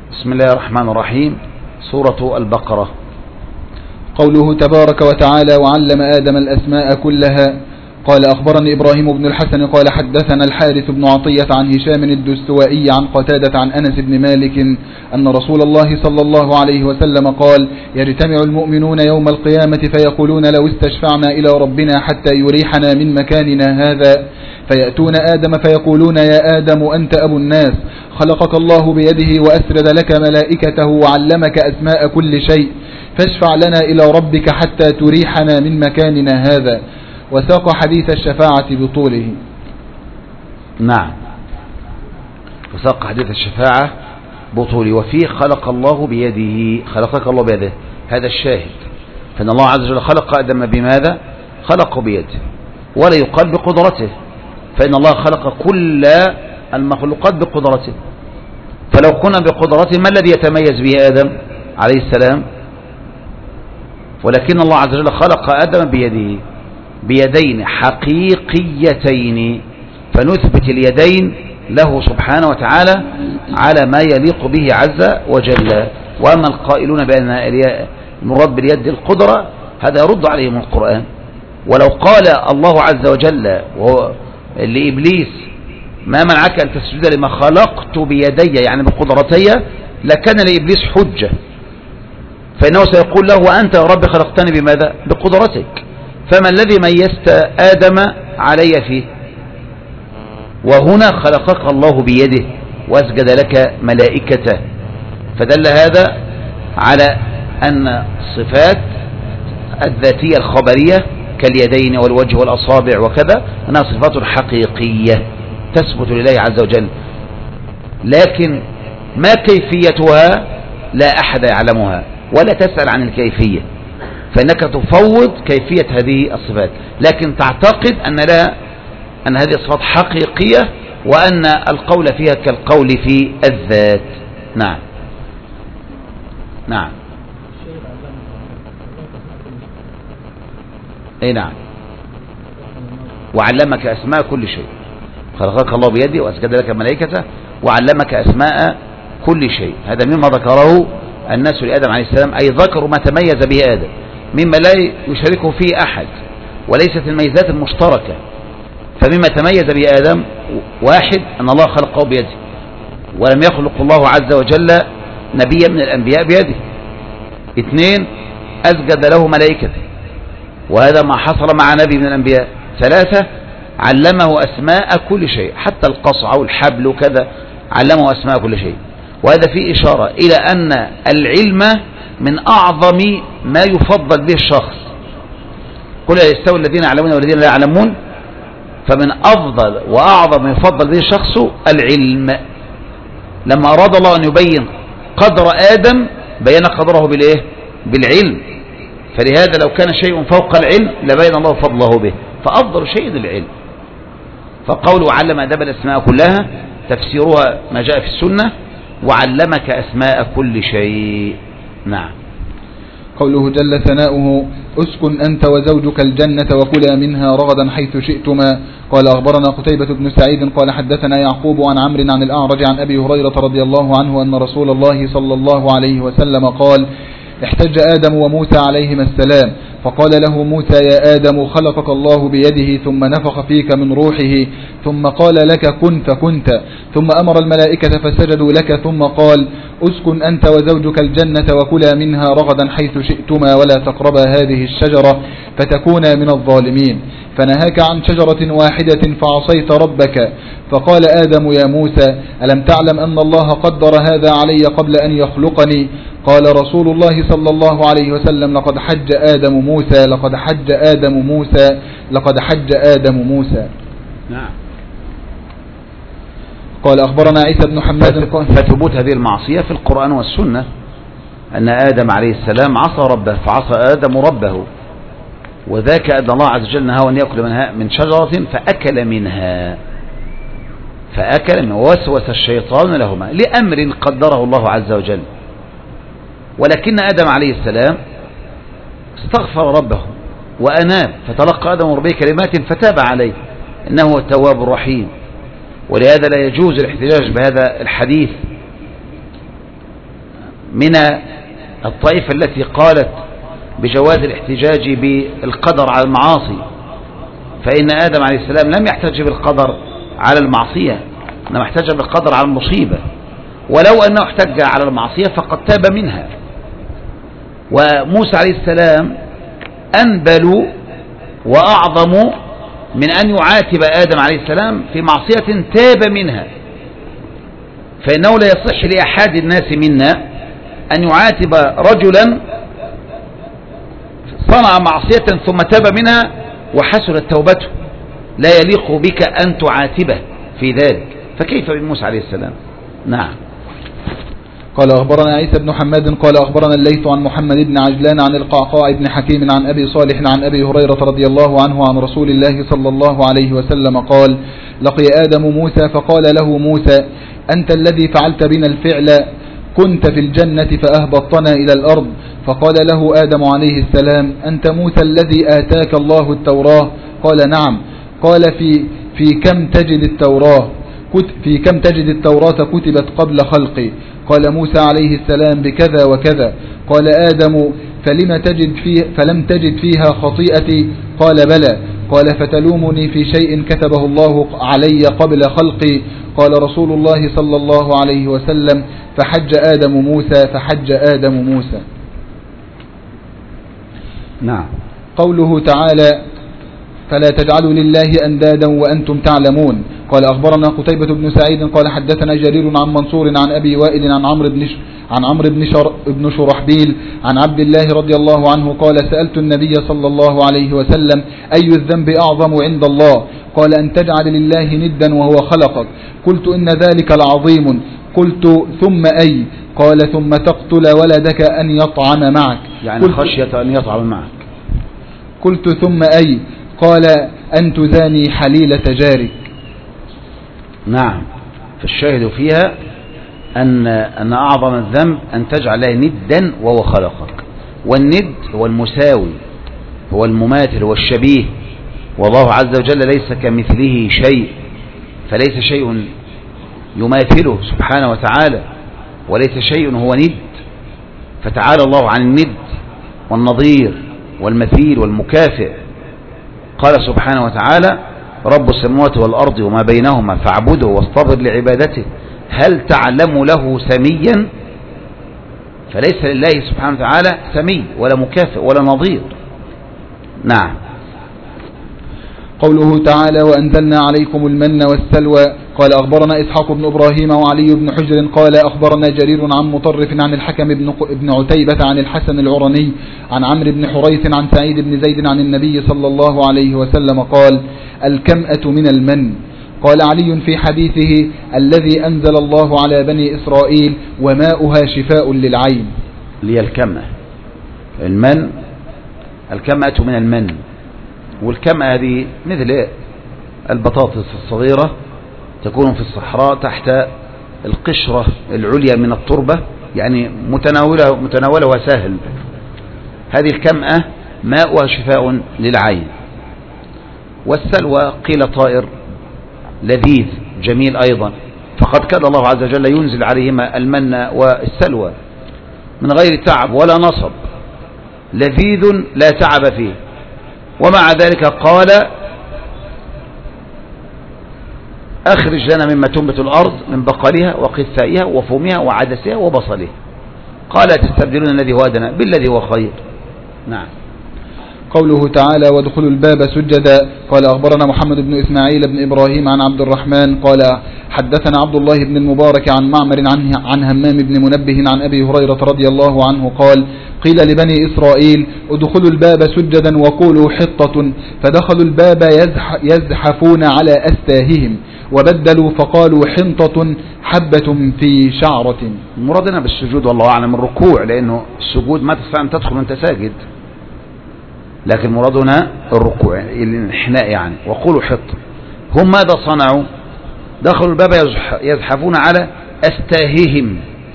بسم الله الرحمن الرحيم. سورة البقرة. قوله تبارك وتعالى: وعلم آدم الأسماء كلها. قال أخبرني إبراهيم بن الحسن قال حدثنا الحارث بن عطية عن هشام الدستوائي عن قتادة عن أنس بن مالك أن رسول الله صلى الله عليه وسلم قال: يجتمع المؤمنون يوم القيامة فيقولون لو استشفعنا إلى ربنا حتى يريحنا من مكاننا هذا، فيأتون آدم فيقولون: يا آدم أنت أبو الناس، خلقك الله بيده وأسرد لك ملائكته وعلمك أسماء كل شيء، فاشفع لنا إلى ربك حتى تريحنا من مكاننا هذا. وساق حديث الشفاعة بطوله. نعم، وساق حديث الشفاعة بطوله. وفيه خلق الله بيده، خلقك الله بيده، هذا الشاهد. فإن الله عز وجل خلق آدم بماذا؟ خلقه بيده، ولا يقال بقدرته، فإن الله خلق كل المخلوقات بقدرته. فلو كنا بقدرته ما الذي يتميز به آدم عليه السلام؟ ولكن الله عز وجل خلق آدم بيده، بيدين حقيقيتين، فنثبت اليدين له سبحانه وتعالى على ما يليق به عز وجل. وأما القائلون بأن المراد باليد القدرة، هذا يرد عليهم القرآن. ولو قال الله عز وجل لإبليس: ما منعك أن تسجد لما خلقت بيدي، يعني بقدرتي، لكان لإبليس حجة، فإنه سيقول له: وأنت يا رب خلقتني بماذا؟ بقدرتك، فما الذي ميزت آدم علي فيه؟ وهنا خلقك الله بيده وأسجد لك ملائكته، فدل هذا على أن الصفات الذاتية الخبرية كاليدين والوجه والأصابع وكذا أنها صفات حقيقية تثبت لله عز وجل، لكن ما كيفيتها لا أحد يعلمها، ولا تسأل عن الكيفية، فإنك تفوض كيفية هذه الصفات، لكن تعتقد أن هذه الصفات حقيقية، وأن القول فيها كالقول في الذات. نعم نعم اي نعم. وعلمك أسماء كل شيء، خلقك الله بيده وأسجد لك ملائكته وعلمك أسماء كل شيء. هذا مما ذكره الناس لآدم عليه السلام، أي ذكروا ما تميز به آدم مما لا يشاركه فيه أحد، وليست الميزات المشتركة. فمما تميز به آدم: واحد، أن الله خلقه بيده، ولم يخلق الله عز وجل نبيا من الأنبياء بيده. اثنين، أسجد له ملائكته، وهذا ما حصل مع نبي من الأنبياء. ثلاثة، علمه أسماء كل شيء، حتى القصع والحبل وكذا علمه أسماء كل شيء. وهذا فيه إشارة إلى أن العلم من أعظم ما يفضل به الشخص. قل يستوي الذين يعلمون والذين لا يعلمون، فمن أفضل وأعظم ما يفضل به الشخص العلم. لما أراد الله أن يبين قدر آدم بين قدره بالإيه؟ بالعلم. فلهذا لو كان شيء فوق العلم لبين الله فضله به، فأفضل شيء العلم. فقوله علم آدم الأسماء كلها تفسيرها ما جاء في السنة: وعلمك أسماء كل شيء. نعم. قوله جل ثناؤه: اسكن أنت وزوجك الجنة وكلا منها رغدا حيث شئتما. قال أخبرنا قتيبة بن سعيد قال حدثنا يعقوب عن عمرو عن الأعرج عن أبي هريرة رضي الله عنه أن رسول الله صلى الله عليه وسلم قال: احتج آدم وموسى عليهما السلام، فقال له موسى: يا آدم، خلقك الله بيده ثم نفخ فيك من روحه، ثم قال لك كن فكنت، ثم أمر الملائكة فسجدوا لك، ثم قال: اسكن أنت وزوجك الجنة وكلا منها رغدا حيث شئتما ولا تقربا هذه الشجرة فتكونا من الظالمين. فنهاك عن شجرة واحدة فعصيت ربك. فقال آدم: يا موسى، ألم تعلم أن الله قدر هذا علي قبل أن يخلقني؟ قال رسول الله صلى الله عليه وسلم: لقد حج آدم موسى، لقد حج آدم موسى، لقد حج آدم موسى. نعم. قال أخبرنا عيسى بن حماد. فثبوت هذه المعصية في القرآن والسنة، أن آدم عليه السلام عصى ربه، فعصى آدم ربه، وذاك أن الله عز وجل نهاه أن يأكل من شجرة فأكل منها، ووسوس الشيطان لهما لأمر قدره الله عز وجل. ولكن آدم عليه السلام استغفر ربه وأناب، فتلقى آدم ربه كلمات فتاب عليه، إنه هو التواب الرحيم. ولهذا لا يجوز الاحتجاج بهذا الحديث من الطائفة التي قالت بجواز الاحتجاج بالقدر على المعاصي، فإن آدم عليه السلام لم يحتج بالقدر على المعصية، إنما احتج بالقدر على المصيبة، ولو أنه احتج على المعصية فقد تاب منها. وموسى عليه السلام أنبل وأعظم من أن يعاتب آدم عليه السلام في معصية تاب منها، فإنه لا يصح لأحد الناس منا أن يعاتب رجلا صنع معصية ثم تاب منها وحسنت توبته، لا يليق بك أن تعاتبه في ذلك، فكيف بموسى عليه السلام؟ نعم. قال أخبرنا عيسى بن حماد قال أخبرنا الليث عن محمد بن عجلان عن القعقاع بن حكيم عن أبي صالح عن أبي هريرة رضي الله عنه عن رسول الله صلى الله عليه وسلم قال: لقي آدم موسى فقال له موسى: أنت الذي فعلت بنا الفعل، كنت في الجنة فأهبطتنا إلى الأرض. فقال له آدم عليه السلام: أنت موسى الذي آتاك الله التوراة؟ قال: نعم. قال: في كم تجد التوراة كتبت قبل خلقي؟ قال موسى عليه السلام: بكذا وكذا. قال آدم: فلم تجد فيها خطيئتي؟ قال: بلى. قال: فتلومني في شيء كتبه الله علي قبل خلقي؟ قال رسول الله صلى الله عليه وسلم: فحج آدم موسى. نعم. قوله تعالى: فلا تجعلوا لله أندادا وأنتم تعلمون. قال أخبرنا قتيبة بن سعيد قال حدثنا جرير عن منصور عن أبي وائل عن عمرو بن شرحبيل عن عبد الله رضي الله عنه قال: سألت النبي صلى الله عليه وسلم: أي الذنب أعظم عند الله؟ قال: أن تجعل لله ندا وهو خلقك. قلت: إن ذلك لعظيم. قلت: ثم أي؟ قال: ثم تقتل ولدك أن يطعم معك. يعني خشية أن يطعم معك. قلت: ثم أي؟ قال: أن تزاني حليلة جارك. نعم. فالشاهد فيها أن أعظم الذنب أن تجعل له ندا وهو خلقك، والند هو المساوي، هو المماثل، هو الشبيه، والله عز وجل ليس كمثله شيء، فليس شيء يماثله سبحانه وتعالى، وليس شيء هو ند، فتعالى الله عن الند والنظير والمثيل والمكافئ. قال سبحانه وتعالى: رب السماوات والأرض وما بينهما فاعبده واصطبر لعبادته هل تعلم له سميا؟ فليس لله سبحانه وتعالى سمي ولا مكافئ ولا نظير. نعم. قوله تعالى: وأنزلنا عليكم المن والسلوى. قال أخبرنا إسحاق بن إبراهيم وعلي بن حجر قال أخبرنا جرير عن مطرف عن الحكم بن عتيبة عن الحسن العرني عن عمرو بن حريث عن سعيد بن زيد عن النبي صلى الله عليه وسلم قال: الكمأة من المن. قال علي في حديثه: الذي أنزل الله على بني إسرائيل وماؤها شفاء للعين. لي الكمأة المن، الكمأة من المن، والكمأة هذه مثل البطاطس الصغيرة تكون في الصحراء تحت القشرة العليا من التربة، يعني متناولة وسهل. هذه الكمأة ماؤها شفاء للعين. والسلوى قيل طائر لذيذ جميل أيضا، فقد كان الله عز وجل ينزل عليهما المن والسلوى من غير تعب ولا نصب، لذيذ لا تعب فيه. ومع ذلك قال: أخرج لنا مما تنبت الأرض من بقلها وقثائها وفومها وعدسها وبصلها. قال: تستبدلون الذي هو أدنى بالذي هو خير. نعم. قوله تعالى: وادخلوا الباب سجدا. قال أخبرنا محمد بن إسماعيل بن إبراهيم عن عبد الرحمن قال حدثنا عبد الله بن المبارك عن معمر عن همام بن منبه عن أبي هريرة رضي الله عنه قال: قيل لبني إسرائيل: ادخلوا الباب سجدا وقولوا حطة، فدخلوا الباب يزحفون على أستاههم، وبدلوا فقالوا حنطة حبة في شعرة. مرادنا بالسجود والله أعلم الركوع، لأنه السجود ما تستطيع أن تدخل وأنت ساجد، لكن مرادنا الركوع الانحناء يعني. وقولوا حطة. هم ماذا صنعوا؟ دخلوا الباب يزحفون على أستاههم،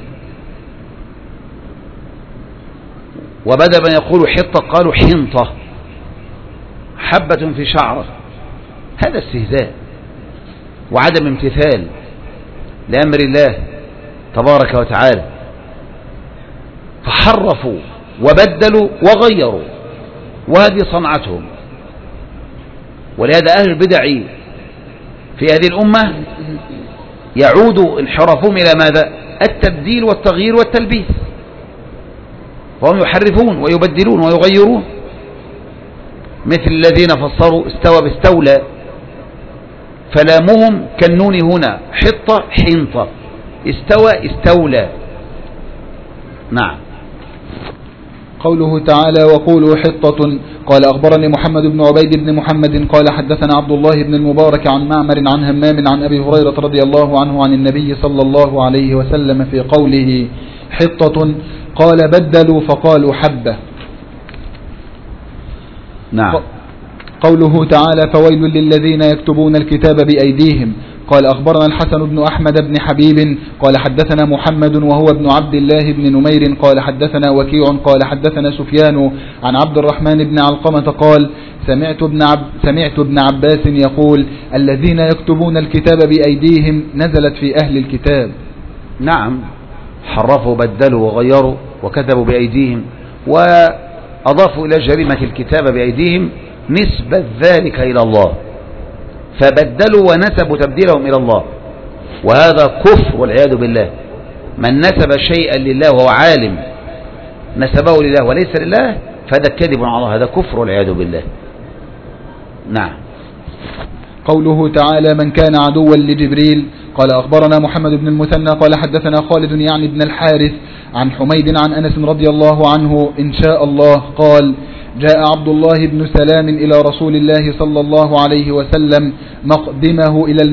وبدأ من يقولوا حطة قالوا حنطة حبة في شعرة. هذا استهزاء وعدم امتثال لأمر الله تبارك وتعالى. فحرفوا وبدلوا وغيروا، وهذه صنعتهم. ولهذا أهل البدع في هذه الأمة يعود انحرافهم إلى ماذا؟ التبديل والتغيير والتلبيس، وهم يحرفون ويبدلون ويغيرون، مثل الذين فسروا استوى باستولى، فلامهم كالنون هنا، حطة حنطة، استوى استولى. نعم. قوله تعالى وقولوا حطة. قال أخبرني محمد بن عبيد بن محمد قال حدثنا عبد الله بن المبارك عن معمر عن همام عن أبي هريرة رضي الله عنه عن النبي صلى الله عليه وسلم في قوله حطة قال بدلوا فقالوا حبة. نعم. قوله تعالى فويل للذين يكتبون الكتاب بأيديهم. قال أخبرنا الحسن بن أحمد بن حبيب قال حدثنا محمد وهو ابن عبد الله بن نمير قال حدثنا وكيع قال حدثنا سفيان عن عبد الرحمن بن علقمة قال سمعت ابن عباس يقول الذين يكتبون الكتاب بأيديهم نزلت في أهل الكتاب. نعم، حرفوا بدلوا وغيروا وكتبوا بأيديهم، وأضافوا إلى جريمة الكتاب بأيديهم نسبة ذلك إلى الله، فبدلوا ونسبوا تبديلهم إلى الله، وهذا كفر والعياذ بالله. من نسب شيئا لله وهو عالم نسبه لله وليس لله فهذا كذب على الله، هذا كفر والعياذ بالله. نعم. قوله تعالى من كان عدوا لجبريل. قال أخبرنا محمد بن المثنى قال حدثنا خالد يعني بن الحارث عن حميد عن أنس رضي الله عنه إن شاء الله قال جاء عبد الله بن سلام إلى رسول الله صلى الله عليه وسلم مقدمه إلى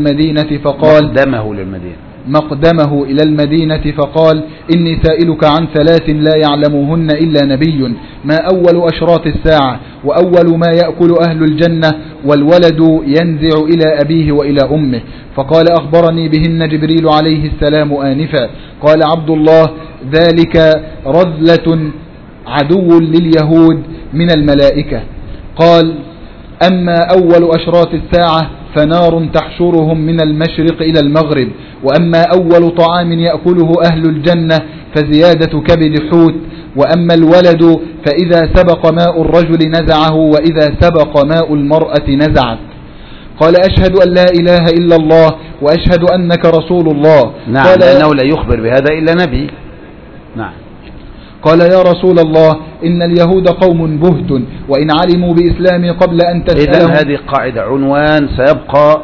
المدينة فقال إني سائلك عن ثلاث لا يعلمهن إلا نبي ما أول أشراط الساعة وأول ما يأكل أهل الجنة والولد ينزع إلى أبيه وإلى أمه. فقال أخبرني بهن جبريل عليه السلام آنفا. قال عبد الله ذلك رذلة عدو لليهود من الملائكة. قال أما أول أشراط الساعة فنار تحشرهم من المشرق إلى المغرب، وأما أول طعام يأكله أهل الجنة فزيادة كبد حوت، وأما الولد فإذا سبق ماء الرجل نزعه وإذا سبق ماء المرأة نزعت. قال أشهد أن لا إله إلا الله وأشهد أنك رسول الله. نعم، لأنه لا يخبر بهذا إلا نبي. نعم. قال يا رسول الله إن اليهود قوم بهت وإن علموا بإسلامي قبل أن تسألهم. إذن هذه قاعدة عنوان سيبقى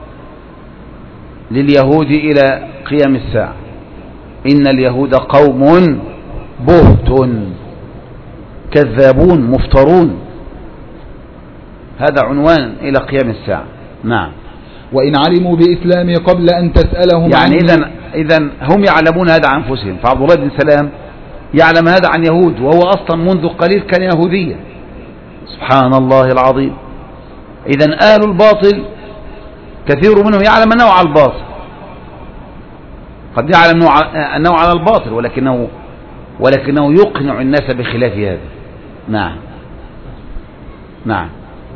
لليهود إلى قيام الساعة. إن اليهود قوم بهت كذابون مفترون، هذا عنوان إلى قيام الساعة. نعم. وإن علموا بإسلامي قبل أن تسألهم يعني إذن هم يعلمون هذا عن أنفسهم، فعبد الله بن سلام يعلم هذا عن يهود وهو أصلا منذ قليل كان يهوديا. سبحان الله العظيم. إذن أهل الباطل كثير منهم يعلم أنه على الباطل، قد يعلم أنه على الباطل ولكنه يقنع الناس بخلاف هذا. نعم. نعم.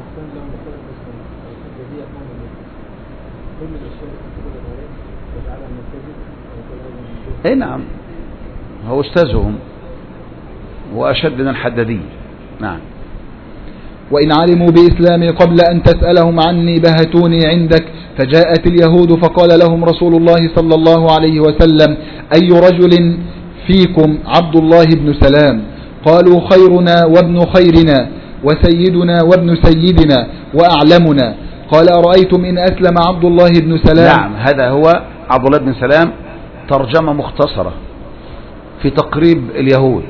اي نعم، هو استاذهم وأشد من الحدادية. نعم. وإن علموا بإسلامي قبل أن تسألهم عني بهتوني عندك. فجاءت اليهود فقال لهم رسول الله صلى الله عليه وسلم أي رجل فيكم عبد الله بن سلام؟ قالوا خيرنا وابن خيرنا وسيدنا وابن سيدنا وأعلمنا. قال أرأيتم إن أسلم عبد الله بن سلام. نعم، هذا هو عبد الله بن سلام، ترجمة مختصرة في تقريب اليهود،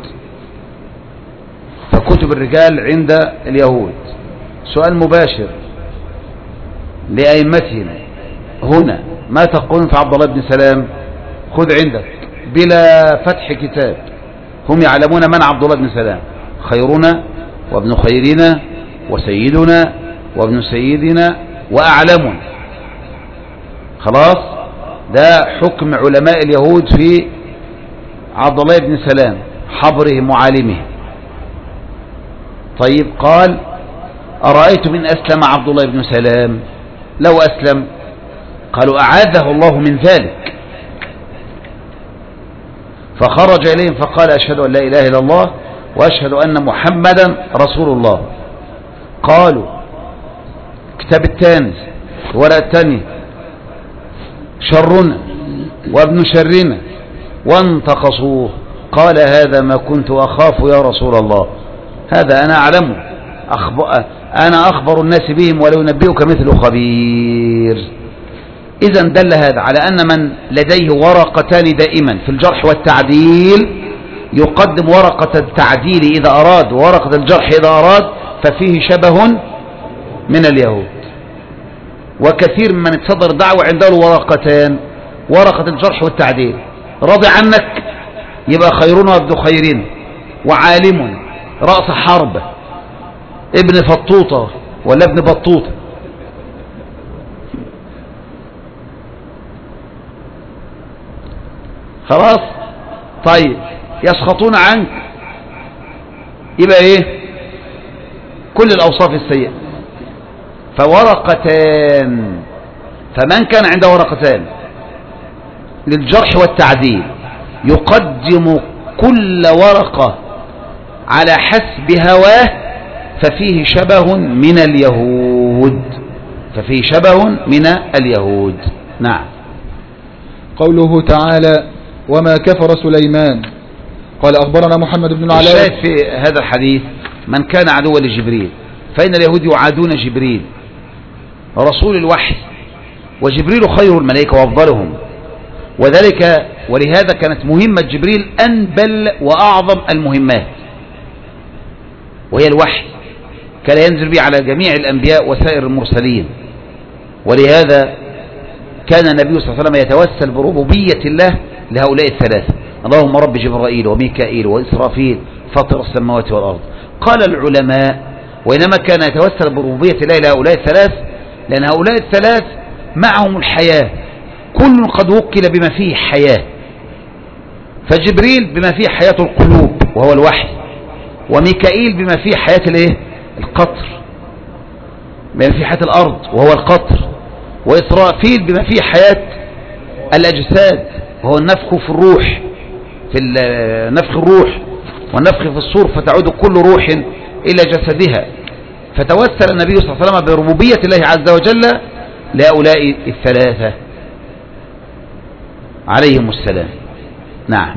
فكتب الرجال عند اليهود. سؤال مباشر لأئمتهم هنا، ما تقولون في عبد الله بن سلام؟ خذ عندك بلا فتح كتاب، هم يعلمون من عبد الله بن سلام، خيرنا وابن خيرنا وسيدنا وابن سيدنا وأعلمنا. خلاص، ده حكم علماء اليهود في عبد الله بن سلام، حبرهم وعالمهم. طيب، قال أرأيتم إن أسلم عبد الله بن سلام؟ لو أسلم، قالوا أعاذه الله من ذلك. فخرج إليهم فقال أشهد أن لا إله إلا الله وأشهد أن محمدا رسول الله. قالوا كتاب الثاني الورقة الثانية شرنا وابن شرنا وانتقصوه. قال هذا ما كنت أخاف يا رسول الله، هذا أنا أعلمه، أنا أخبر الناس بهم ولو ينبئك مثل خبير. إذا دل هذا على أن من لديه ورقتان دائما في الجرح والتعديل يقدم ورقة التعديل إذا أراد وورقة الجرح إذا أراد، ففيه شبه من اليهود. وكثير من تصدر دعوة عنده ورقتان، ورقة الجرح والتعديل، راضي عنك يبقى خيرون وابن خيرين وعالم رأس حرب ابن فطوطة ولا ابن بطوطة. خلاص طيب يسخطون عنك يبقى ايه؟ كل الأوصاف السيئة. فورقتان، فمن كان عنده ورقتان للجرح والتعديل يقدم كل ورقة على حسب هواه، ففيه شبه من اليهود، ففيه شبه من اليهود. نعم. قوله تعالى وما كفر سليمان. قال أخبرنا محمد بن العلاء. الشاهد في هذا الحديث من كان عدوا لجبريل، فإن اليهود يعادون جبريل رسول الوحي، وجبريل خير الملائكة وأفضلهم، وذلك ولهذا كانت مهمة جبريل أنبل وأعظم المهمات، وهي الوحي، كان ينزل به على جميع الأنبياء وسائر المرسلين. ولهذا كان النبي صلى الله عليه وسلم يتوسل بربوبية الله لهؤلاء الثلاثة: اللهم رب جبرائيل وميكائيل وإسرافيل فاطر السماوات والأرض. قال العلماء وإنما كان يتوسل بربوبية الله لهؤلاء الثلاث لأن هؤلاء الثلاث معهم الحياة، كل قد وكل بما فيه حياة. فجبريل بما فيه حياة القلوب وهو الوحي، وميكائيل بما فيه حياة الايه؟ القطر، بما فيه حياة الأرض وهو القطر، وإسرافيل بما فيه حياة الأجساد وهو النفخ في الروح، في نفخ الروح والنفخ في الصور، فتعود كل روح إلى جسدها. فتوسل النبي صلى الله عليه وسلم بربوبية الله عز وجل لهؤلاء الثلاثة عليهم السلام. نعم.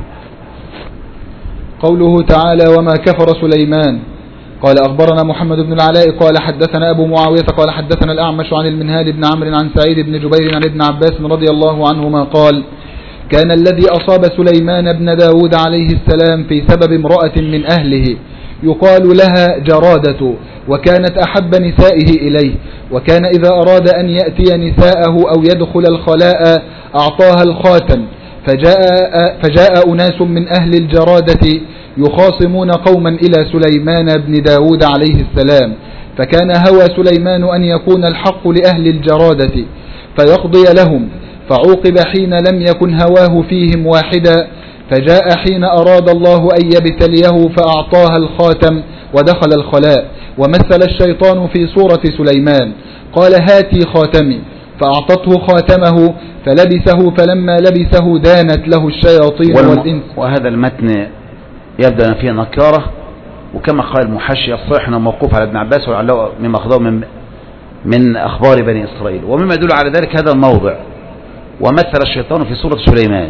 قوله تعالى وما كفر سليمان. قال أخبرنا محمد بن العلاء قال حدثنا أبو معاوية قال حدثنا الأعمش عن المنهال بن عمرو عن سعيد بن جبير عن ابن عباس رضي الله عنهما قال كان الذي أصاب سليمان بن داود عليه السلام في سبب امرأة من أهله يقال لها جرادة، وكانت أحب نسائه إليه، وكان إذا أراد أن يأتي نساءه أو يدخل الخلاء أعطاها الخاتم. فجاء أناس من أهل الجرادة يخاصمون قوما إلى سليمان بن داود عليه السلام، فكان هوى سليمان أن يكون الحق لأهل الجرادة فيقضي لهم، فعوقب حين لم يكن هواه فيهم واحدا، فجاء حين أراد الله أن يبتليه فأعطاها الخاتم ودخل الخلاء، ومثل الشيطان في صورة سليمان قال هاتي خاتمي، فأعطته خاتمه فلبسه، فلما لبسه دانت له الشياطين والإنس. وهذا المتن يبدأ فيه نكارة، وكما قال المحشي الصحيح انه موقوف على ابن عباس ولعله مما أخذه من أخبار بني إسرائيل. ومما يدل على ذلك هذا الموضع ومثل الشيطان في صورة سليمان،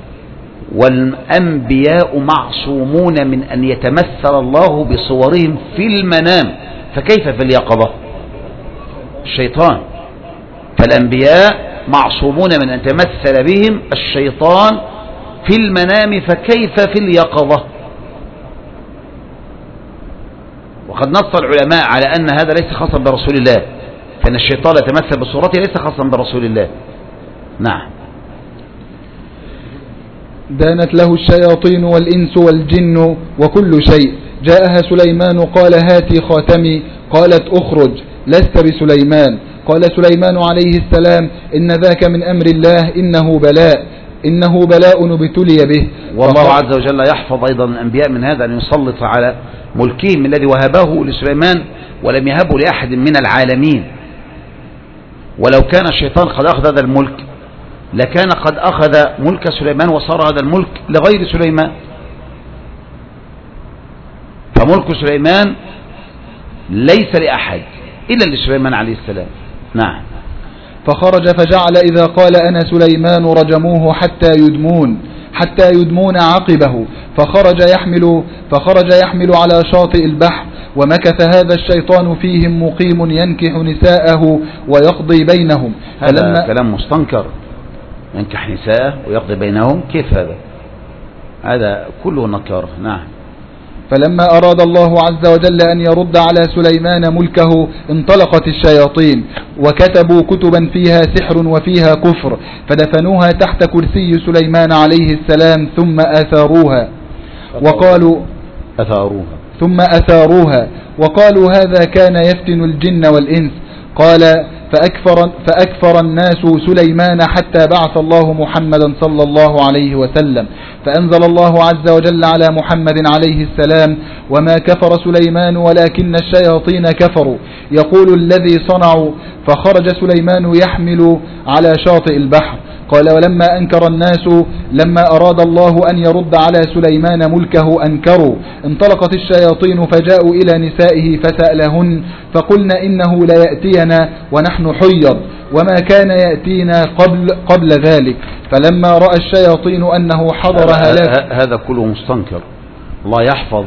والأنبياء معصومون من أن يتمثل الله بصورهم في المنام، فكيف في اليقظة؟ الشيطان، فالأنبياء معصومون من أن يتمثل بهم الشيطان في المنام، فكيف في اليقظة؟ وقد نص العلماء على أن هذا ليس خاصا برسول الله، فإن الشيطان يتمثل بصورته ليس خاصا برسول الله. نعم. دانت له الشياطين والإنس والجن وكل شيء. جاءها سليمان قال هاتي خاتمي، قالت أخرج لست بسليمان. قال سليمان عليه السلام إن ذاك من أمر الله، إنه بلاء ابتلي به. والله عز وجل يحفظ أيضا الأنبياء من هذا، أن يسلط على ملكهم الذي وهبه لسليمان ولم يهبه لأحد من العالمين. ولو كان الشيطان قد أخذ هذا الملك لكان قد أخذ ملك سليمان وصار هذا الملك لغير سليمان، فملك سليمان ليس لأحد إلا لسليمان عليه السلام. نعم. فخرج فجعل إذا قال أنا سليمان رجموه حتى يدمون عقبه، فخرج يحمل على شاطئ البحر، ومكث هذا الشيطان فيهم مقيم ينكح نساءه ويقضي بينهم. هذا كلام مستنكر، ينكح نساءه ويقضي بينهم، كيف هذا كله نكر. نعم. فلما أراد الله عز وجل أن يرد على سليمان ملكه انطلقت الشياطين وكتبوا كتبا فيها سحر وفيها كفر، فدفنوها تحت كرسي سليمان عليه السلام ثم أثاروها وقالوا هذا كان يفتن الجن والإنس. قال فأكفر الناس سليمان حتى بعث الله محمدا صلى الله عليه وسلم، فأنزل الله عز وجل على محمد عليه السلام وما كفر سليمان ولكن الشياطين كفروا يقول الذي صنعوا. فخرج سليمان يحمل على شاطئ البحر. قال ولما أنكر الناس لما أراد الله أن يرد على سليمان ملكه أنكروا، انطلقت الشياطين فجاءوا إلى نسائه فسألهن فقلن إنه لا يأتينا ونحن حيض وما كان يأتينا قبل ذلك. فلما رأى الشياطين أنه حضر هلاك. هذا كله مستنكر، الله يحفظ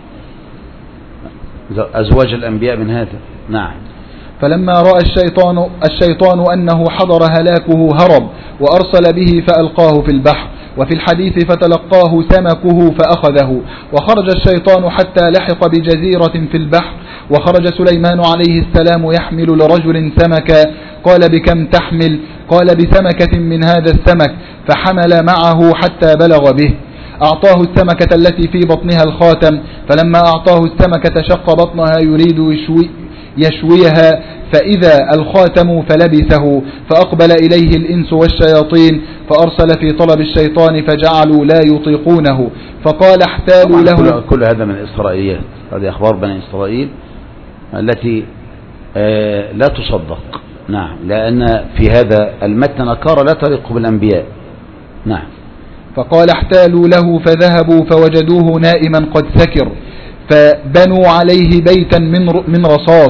أزواج الأنبياء من هذا. نعم. فلما رأى الشيطان أنه حضر هلاكه هرب وأرسل به فألقاه في البحر. وفي الحديث فتلقاه سمكه فأخذه. وخرج الشيطان حتى لحق بجزيرة في البحر، وخرج سليمان عليه السلام يحمل لرجل سمكا. قال بكم تحمل؟ قال بسمكة من هذا السمك، فحمل معه حتى بلغ به. أعطاه السمكة التي في بطنها الخاتم، فلما أعطاه السمكة شق بطنها يريد يشويها فإذا الخاتم فلبسه، فأقبل إليه الإنس والشياطين فأرسل في طلب الشيطان فجعلوا لا يطيقونه، فقال احتالوا له. كل هذا من الإسرائيليات، هذه أخبار بني إسرائيل التي لا تصدق. نعم. لأن في هذا المتن نكارة لا تليق بالأنبياء. نعم. فقال احتالوا له فذهبوا فوجدوه نائما قد سكر، فبنوا عليه بيتا من رصاص.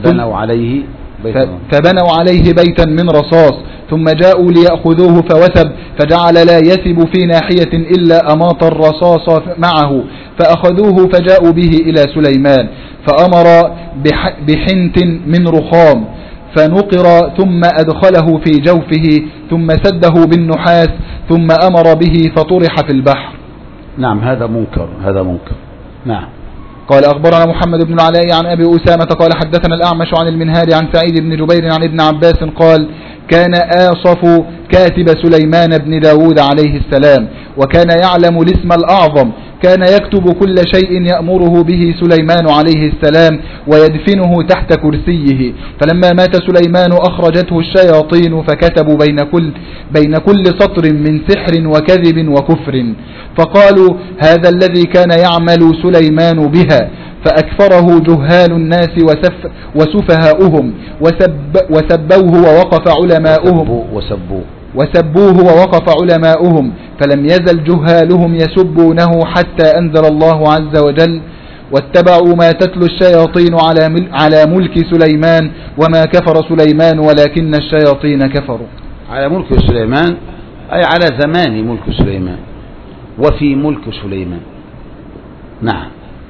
فبنوا عليه بيتا من رصاص ثم جاءوا ليأخذوه فوثب، فجعل لا يثب في ناحية إلا أماط الرصاص معه، فأخذوه فجاءوا به إلى سليمان فأمر بحنت من رخام فنقر ثم أدخله في جوفه ثم سده بالنحاس ثم أمر به فطرح في البحر. نعم. هذا منكر. نعم. قال أخبرنا محمد بن العلاء عن أبي أسامة قال حدثنا الأعمش عن المنهار عن سعيد بن جبير عن ابن عباس قال كان آصف كاتب سليمان بن داود عليه السلام، وكان يعلم الاسم الأعظم، كان يكتب كل شيء يأمره به سليمان عليه السلام ويدفنه تحت كرسيه. فلما مات سليمان أخرجته الشياطين فكتبوا بين كل سطر من سحر وكذب وكفر، فقالوا هذا الذي كان يعمل سليمان بها. فأكفره جهال الناس وسفهاؤهم وسبوه ووقف علماؤهم فلم يزل جهالهم يسبونه حتى أنزل الله عز وجل واتبعوا ما تتلو الشياطين على ملك سليمان وما كفر سليمان ولكن الشياطين كفروا. على ملك سليمان أي على زمان ملك سليمان وفي ملك سليمان. نعم.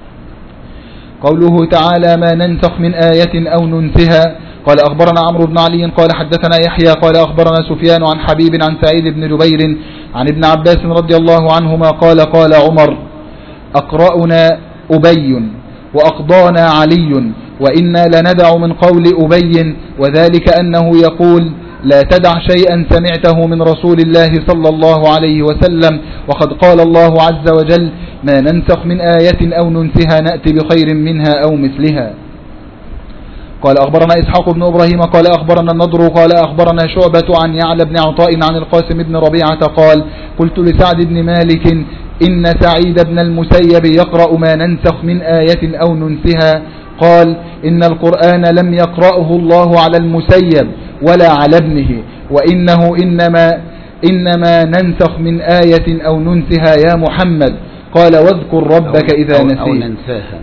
قوله تعالى ما ننسخ من آية أو ننسها. قال أخبرنا عمرو بن علي قال حدثنا يحيى قال أخبرنا سفيان عن حبيب عن سعيد بن جبير عن ابن عباس رضي الله عنهما قال عمر أقرأنا أبي وأقضانا علي وإنا لندع من قول أبي، وذلك أنه يقول لا تدع شيئا سمعته من رسول الله صلى الله عليه وسلم، وقد قال الله عز وجل ما ننسخ من آية أو ننسها نأتي بخير منها أو مثلها. قال أخبرنا إسحاق بن إبراهيم قال أخبرنا النضر قال أخبرنا شعبة عن يعلى بن عطاء عن القاسم بن ربيعة قال قلت لسعد بن مالك إن سعيد بن المسيب يقرأ ما ننسخ من آية أو ننسها، قال إن القرآن لم يقرأه الله على المسيب ولا على ابنه، وإنه إنما إنما ننسخ من آية أو ننسها يا محمد قال واذكر ربك إذا نسيت أو ننساها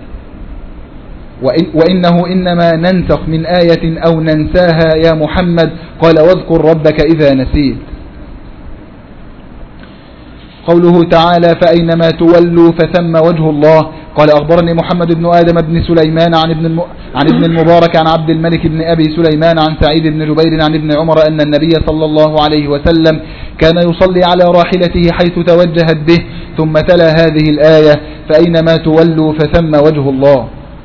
وإنه إنما ننسخ من آية أو ننساها يا محمد قال واذكر ربك إذا نسيت. قوله تعالى فأينما تولوا فثم وجه الله. قال أخبرني محمد بن آدم بن سليمان عن ابن المبارك عن عبد الملك بن أبي سليمان عن سعيد بن جبير عن ابن عمر أن النبي صلى الله عليه وسلم كان يصلي على راحلته حيث توجهت به ثم تلا هذه الآية فأينما تولوا فثم وجه الله.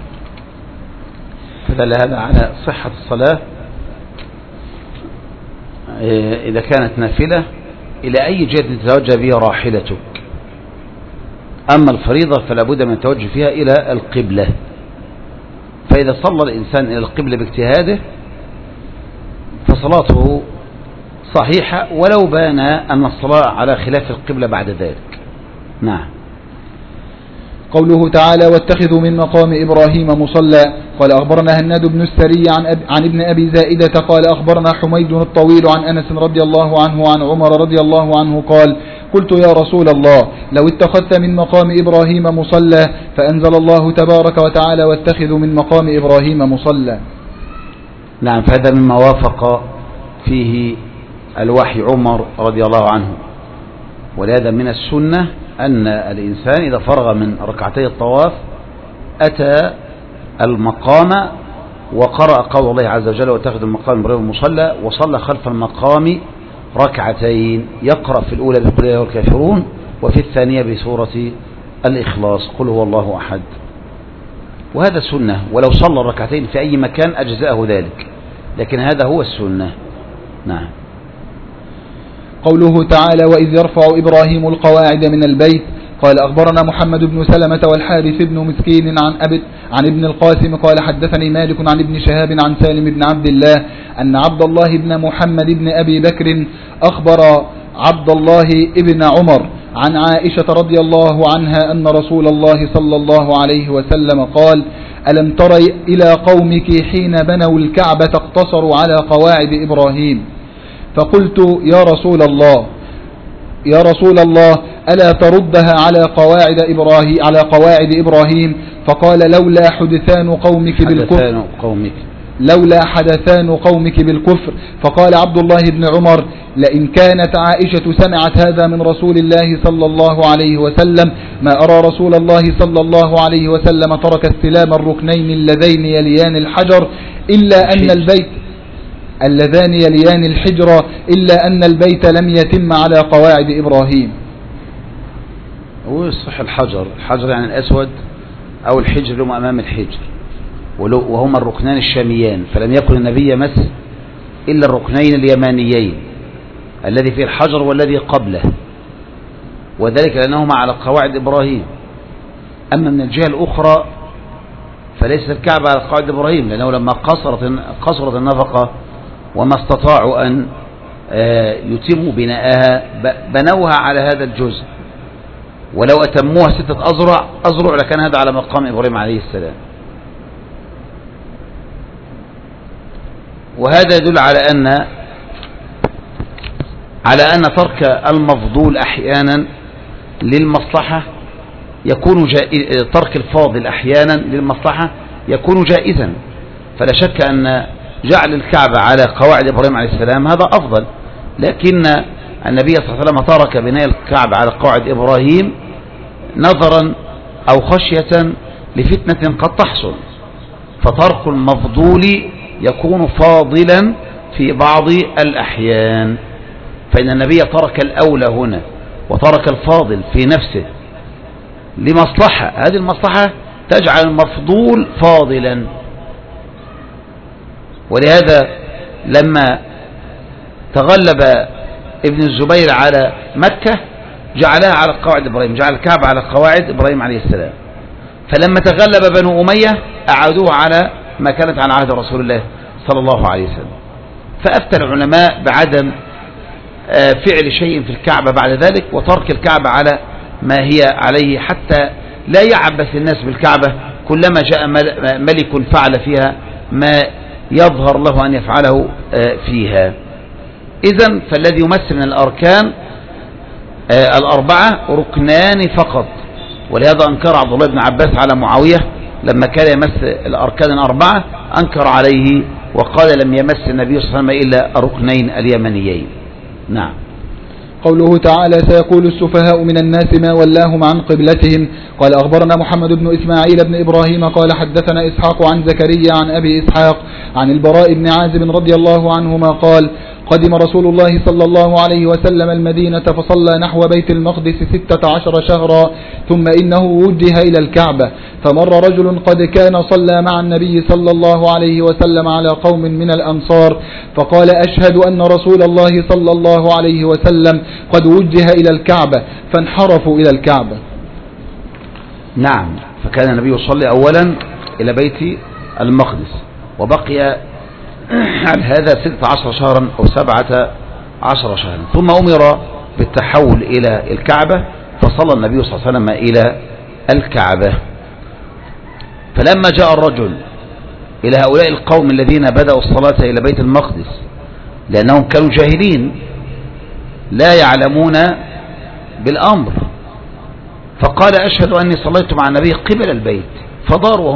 فدل هذا على صحة الصلاة إذا كانت نافلة إلى أي جهة تتوجه بها راحلتك. أما الفريضة فلا بد من التوجه فيها إلى القبلة. فإذا صلى الإنسان إلى القبلة باجتهاده فصلاته صحيحة ولو بان أن الصلاة على خلاف القبلة بعد ذلك. نعم. قوله تعالى واتخذوا من مقام إبراهيم مصلى. قال أخبرنا هناد بن السري عن ابن أبي زائدة قال أخبرنا حميد الطويل عن أنس رضي الله عنه عن عمر رضي الله عنه قال قلت يا رسول الله لو اتخذت من مقام إبراهيم مصلى فأنزل الله تبارك وتعالى واتخذوا من مقام إبراهيم مصلى. نعم. فهذا مما وافق فيه الوحي عمر رضي الله عنه. ولهذا من السنة أن الإنسان إذا فرغ من ركعتي الطواف أتى المقام وقرأ قول الله عز وجل واتخذ المقام إبراهيم مصلى وصلى خلف المقام ركعتين يقرأ في الأولى بقل يا الكافرون وفي الثانية بسورة الإخلاص قل هو الله أحد. وهذا السنة ولو صلى الركعتين في أي مكان أجزأه ذلك لكن هذا هو السنة. نعم. قوله تعالى وإذ يرفع إبراهيم القواعد من البيت. قال أخبرنا محمد بن سلمة والحارث بن مسكين عن ابن القاسم قال حدثني مالك عن ابن شهاب عن سالم بن عبد الله أن عبد الله بن محمد بن أبي بكر أخبر عبد الله بن عمر عن عائشة رضي الله عنها أن رسول الله صلى الله عليه وسلم قال ألم تري إلى قومك حين بنوا الكعبة اقتصروا على قواعد إبراهيم فقلت يا رسول الله ألا تردها على قواعد إبراهيم فقال لولا حدثان قومك بالكفر فقال عبد الله بن عمر لئن كانت عائشة سمعت هذا من رسول الله صلى الله عليه وسلم ما أرى رسول الله صلى الله عليه وسلم ترك استلام الركنين اللذين يليان الحجر اللذان يليان الحجر إلا أن البيت لم يتم على قواعد إبراهيم. هو يصح الحجر يعني الأسود أو الحجر لهم أمام الحجر وهما الركنان الشاميان فلم يكن النبي يمس إلا الركنين اليمانيين الذي فيه الحجر والذي قبله وذلك لأنهما على قواعد إبراهيم. أما من الجهة الأخرى فليس الكعبة على قواعد إبراهيم لأنه لما قصرت النفقة وما استطاعوا أن يتموا بناءها بنوها على هذا الجزء ولو أتموها 6 أذرع لكان هذا على مقام إبراهيم عليه السلام. وهذا يدل على أن ترك المفضول أحيانا للمصلحة يكون ترك الفاضل أحيانا للمصلحة يكون جائزا. فلا شك أن جعل الكعبة على قواعد إبراهيم عليه السلام هذا أفضل لكن النبي صلى الله عليه وسلم ترك بناء الكعبة على قواعد إبراهيم نظرا أو خشية لفتنة قد تحصل. فترك المفضول يكون فاضلا في بعض الأحيان فإن النبي ترك الأولى هنا وترك الفاضل في نفسه لمصلحة هذه المصلحة تجعل المفضول فاضلا. ولهذا لما تغلب ابن الزبير على مكة جعلها على قواعد إبراهيم جعل الكعبة على قواعد إبراهيم عليه السلام. فلما تغلب بنو أمية أعادوها على ما كانت على عهد رسول الله صلى الله عليه وسلم. فأفتى العلماء بعدم فعل شيء في الكعبة بعد ذلك وترك الكعبة على ما هي عليه حتى لا يعبث الناس بالكعبة كلما جاء ملك فعل فيها ما يظهر له أن يفعله فيها. إذن فالذي يمثل من الأركان الأربعة ركنان فقط. ولهذا أنكر عبد الله بن عباس على معاوية لما كان يمثل الأركان الأربعة، أنكر عليه وقال لم يمس النبي صلى الله عليه وسلم إلا الركنين اليمنيين. نعم. قوله تعالى سيقول السفهاء من الناس ما ولاهم عن قبلتهم. قال أخبرنا محمد بن إسماعيل بن إبراهيم قال حدثنا إسحاق عن زكريا عن أبي إسحاق عن البراء بن عازب رضي الله عنهما قال قدم رسول الله صلى الله عليه وسلم المدينة فصلى نحو بيت المقدس 16 شهرا ثم إنه وجه إلى الكعبة، فمر رجل قد كان صلى مع النبي صلى الله عليه وسلم على قوم من الأنصار فقال أشهد أن رسول الله صلى الله عليه وسلم قد وجه إلى الكعبة، فانحرفوا إلى الكعبة. نعم. فكان النبي يصلي أولا إلى بيت المقدس وبقي على هذا 16 شهرا أو 17 شهرا، ثم أمر بالتحول إلى الكعبة فصلى النبي صلى الله عليه وسلم إلى الكعبة. فلما جاء الرجل إلى هؤلاء القوم الذين بدأوا الصلاة إلى بيت المقدس لأنهم كانوا جاهلين لا يعلمون بالأمر، فقال أشهد أني صليت مع النبي قبل البيت، فضاروا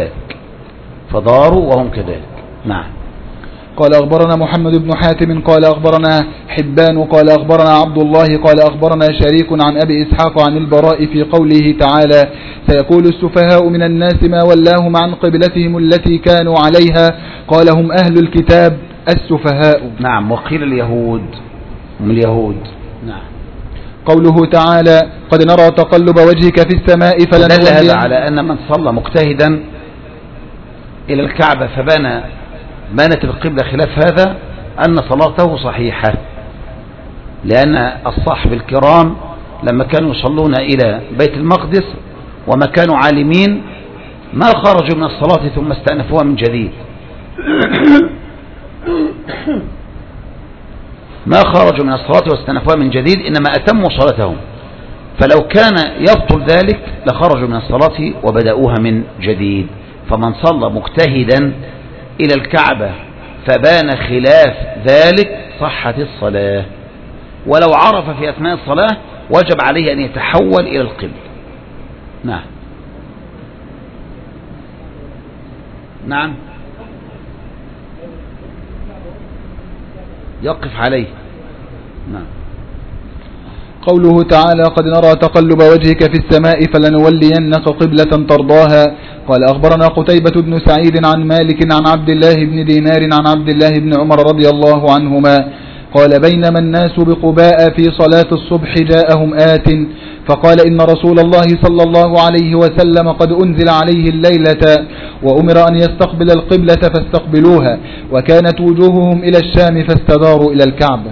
وهم كذلك. نعم. قال أخبرنا محمد بن حاتم قال أخبرنا حبان قال أخبرنا عبد الله قال أخبرنا شريك عن أبي إسحاق عن البراء في قوله تعالى سيقول السفهاء من الناس ما ولاهم عن قبلتهم التي كانوا عليها قال هم أهل الكتاب السفهاء. نعم. وقيل اليهود هم اليهود. نعم. قوله تعالى قد نرى تقلب وجهك في السماء فدل هذا على أن من صلى مجتهدا إلى الكعبة بانت القبلة خلاف هذا أن صلاته صحيحة، لأن الصحب الكرام لما كانوا يصلون إلى بيت المقدس وما كانوا عالمين ما خرجوا من الصلاة ثم استأنفوها من جديد ما خرجوا من الصلاة واستأنفوها من جديد، إنما أتموا صلاتهم، فلو كان يبطل ذلك لخرجوا من الصلاة وبدأوها من جديد. فمن صلى مجتهدا إلى الكعبة فبان خلاف ذلك صحت الصلاة، ولو عرف في أثناء الصلاة وجب عليه أن يتحول إلى القبلة. نعم. نعم. يقف عليه. نعم. قوله تعالى قد نرى تقلب وجهك في السماء فلنولينك قبلة ترضاها. قال أخبرنا قتيبة بن سعيد عن مالك عن عبد الله بن دينار عن عبد الله بن عمر رضي الله عنهما قال بينما الناس بقباء في صلاة الصبح جاءهم آت فقال إن رسول الله صلى الله عليه وسلم قد أنزل عليه الليلة وأمر أن يستقبل القبلة فاستقبلوها وكانت وجوههم إلى الشام فاستداروا إلى الكعبة.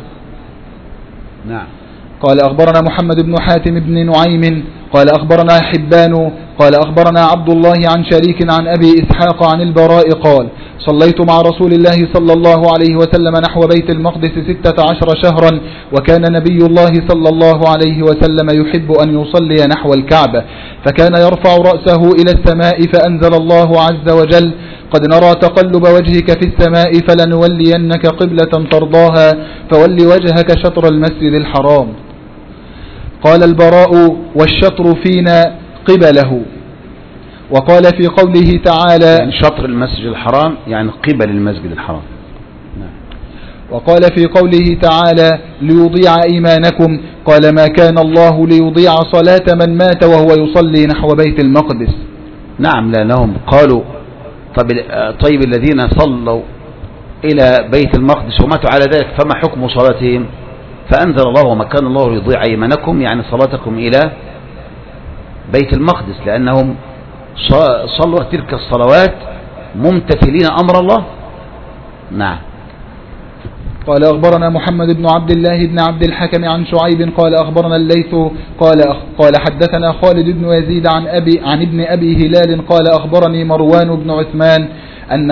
نعم. قال أخبرنا محمد بن حاتم بن نعيم قال أخبرنا حبان قال أخبرنا عبد الله عن شريك عن أبي إسحاق عن البراء قال صليت مع رسول الله صلى الله عليه وسلم نحو بيت المقدس 16 شهرا وكان نبي الله صلى الله عليه وسلم يحب أن يصلي نحو الكعبة فكان يرفع رأسه إلى السماء فأنزل الله عز وجل قد نرى تقلب وجهك في السماء فلنولينك قبلة ترضاها فول وجهك شطر المسجد الحرام. قال البراء والشطر فينا قبله. وقال في قوله تعالى يعني شطر المسجد الحرام يعني قبل المسجد الحرام. وقال في قوله تعالى ليضيع إيمانكم قال ما كان الله ليضيع صلاة من مات وهو يصلي نحو بيت المقدس. نعم لأنهم قالوا طيب الذين صلوا إلى بيت المقدس وماتوا على ذلك فما حكم صلاتهم؟ فأنزل الله وما كان الله ليضيع إيمانكم يعني صلاتكم إلى بيت المقدس لأنهم صلوا تلك الصلوات ممتثلين أمر الله. نعم. قال أخبرنا محمد بن عبد الله بن عبد الحكم عن شعيب قال أخبرنا الليث قال حدثنا خالد بن يزيد عن ابن أبي هلال قال أخبرني مروان بن عثمان أن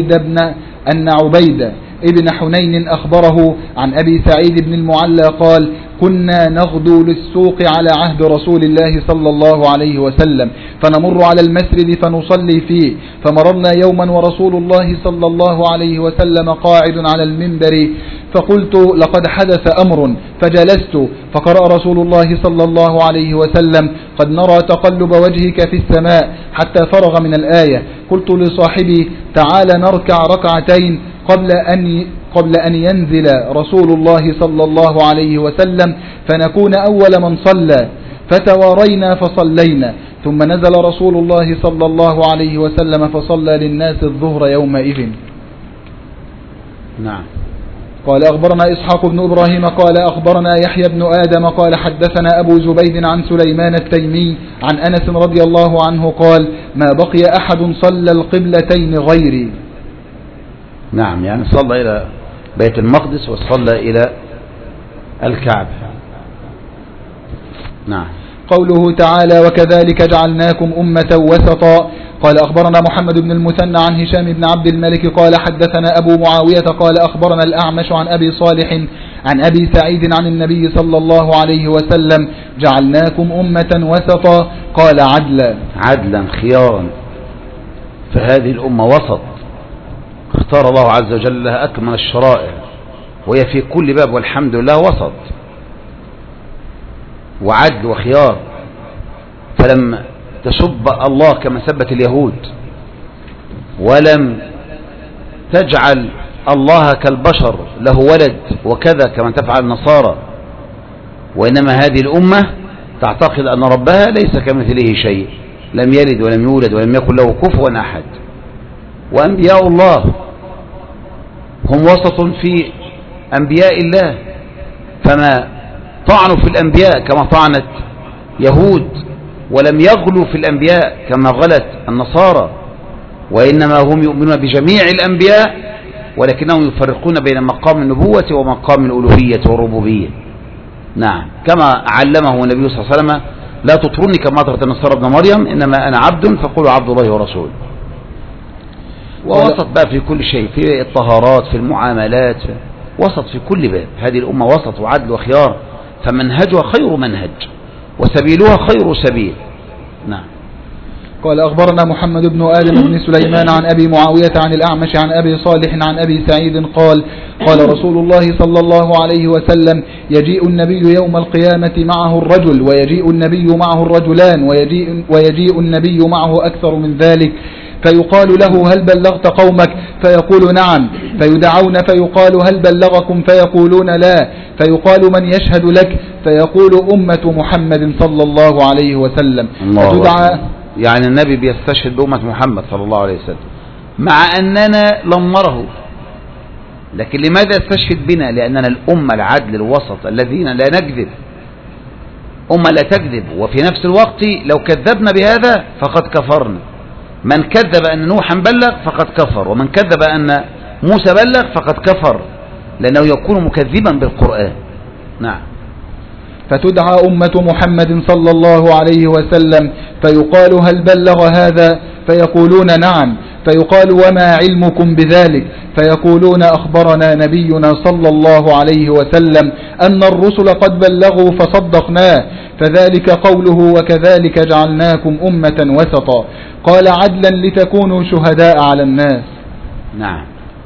عبيد ابن حنين أخبره عن أبي سعيد بن المعلى قال كنا نغدو للسوق على عهد رسول الله صلى الله عليه وسلم فنمر على المسجد فنصلي فيه فمررنا يوما ورسول الله صلى الله عليه وسلم قاعد على المنبر فقلت لقد حدث أمر، فجلست فقرأ رسول الله صلى الله عليه وسلم: قد نرى تقلب وجهك في السماء، حتى فرغ من الآية. قلت لصاحبي: تعال نركع ركعتين قبل أن ينزل رسول الله صلى الله عليه وسلم فنكون أول من صلى، فتوارينا فصلينا، ثم نزل رسول الله صلى الله عليه وسلم فصلى للناس الظهر يومئذ. نعم. قال أخبرنا إسحاق بن إبراهيم قال أخبرنا يحيى بن آدم قال حدثنا أبو زبيد عن سليمان التيمي عن أنس رضي الله عنه قال: ما بقي أحد صلى القبلتين غيري. نعم، يعني صلى إلى بيت المقدس وصلى إلى الكعبة. نعم. قوله تعالى: وكذلك جعلناكم أمة وسطا. قال أخبرنا محمد بن المثنى عن هشام بن عبد الملك قال حدثنا أبو معاوية قال أخبرنا الأعمش عن أبي صالح عن أبي سعيد عن النبي صلى الله عليه وسلم: جعلناكم أمة وسطا. قال: عدلا خيارا، فهذه الأمة وسط اختار الله عز وجل لها أكمل الشرائع، وهي في كل باب والحمد لله وسط وعدل وخيار. فلم تسب الله كما سبت اليهود، ولم تجعل الله كالبشر له ولد وكذا كما تفعل النصارى، وإنما هذه الأمة تعتقد أن ربها ليس كمثله شيء، لم يلد ولم يولد ولم يكن له كفوا أحد. وأنبياء الله هم وسط في أنبياء الله، فما طعنوا في الأنبياء كما طعنت يهود، ولم يغلوا في الأنبياء كما غلت النصارى، وإنما هم يؤمنون بجميع الأنبياء، ولكنهم يفرقون بين مقام النبوة ومقام الألوهية والربوبية. نعم، كما علمه النبي صلى الله عليه وسلم: لا تطرني كما أطرت النصارى ابن مريم، إنما أنا عبد فقولوا عبد الله ورسوله. ووسط بقى في كل شيء، في الطهارات، في المعاملات، وسط في كل باب. هذه الأمة وسط وعدل وخيار، فمنهجها خير منهج وسبيلها خير سبيل. نعم. قال أخبرنا محمد بن آدم بن سليمان عن أبي معاوية عن الأعمش عن أبي صالح عن أبي سعيد قال: قال رسول الله صلى الله عليه وسلم: يجيء النبي يوم القيامة معه الرجل، ويجيء النبي معه الرجلان، ويجيء النبي معه أكثر من ذلك، فيقال له: هل بلغت قومك؟ فيقول: نعم. فيدعون فيقال: هل بلغكم؟ فيقولون: لا. فيقال: من يشهد لك؟ فيقول: أمة محمد صلى الله عليه وسلم. فتدعى، يعني النبي بيستشهد بأمة محمد صلى الله عليه وسلم، مع أننا لم نره، لكن لماذا يستشهد بنا؟ لأننا الأمة العدل الوسط الذين لا نكذب، أمة لا تكذب، وفي نفس الوقت لو كذبنا بهذا فقد كفرنا. من كذب أن نوحا بلغ فقد كفر، ومن كذب أن موسى بلغ فقد كفر، لأنه يكون مكذبا بالقرآن. نعم. فتدعى أمة محمد صلى الله عليه وسلم فيقال: هل بلغ هذا؟ فيقولون: نعم. فيقال: وما علمكم بذلك؟ فيقولون: أخبرنا نبينا صلى الله عليه وسلم أن الرسل قد بلغوا فصدقناه، فذلك قوله: وكذلك جعلناكم أمة وسطا. قال: عدلا لتكونوا شهداء على الناس. نعم.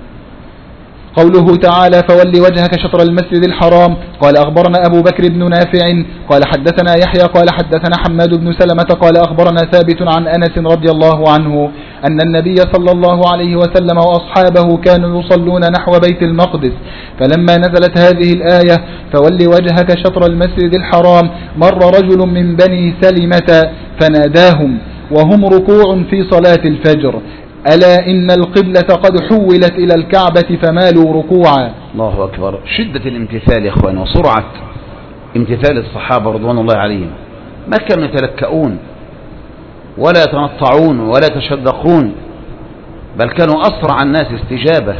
قوله تعالى: فول وجهك شطر المسجد الحرام. قال أخبرنا أبو بكر بن نافع قال حدثنا يحيى قال حدثنا حماد بن سلمة قال أخبرنا ثابت عن أنس رضي الله عنه أن النبي صلى الله عليه وسلم وأصحابه كانوا يصلون نحو بيت المقدس، فلما نزلت هذه الآية: فول وجهك شطر المسجد الحرام، مر رجل من بني سلمة فناداهم وهم ركوع في صلاة الفجر: ألا إن القبلة قد حولت إلى الكعبة فمالوا ركوعا. الله أكبر. شدة الامتثال يا إخوان، وسرعة امتثال الصحابة رضوان الله عليهم، ما كانوا يتلكؤون ولا يتنطعون ولا يتشدقون، بل كانوا أسرع الناس استجابة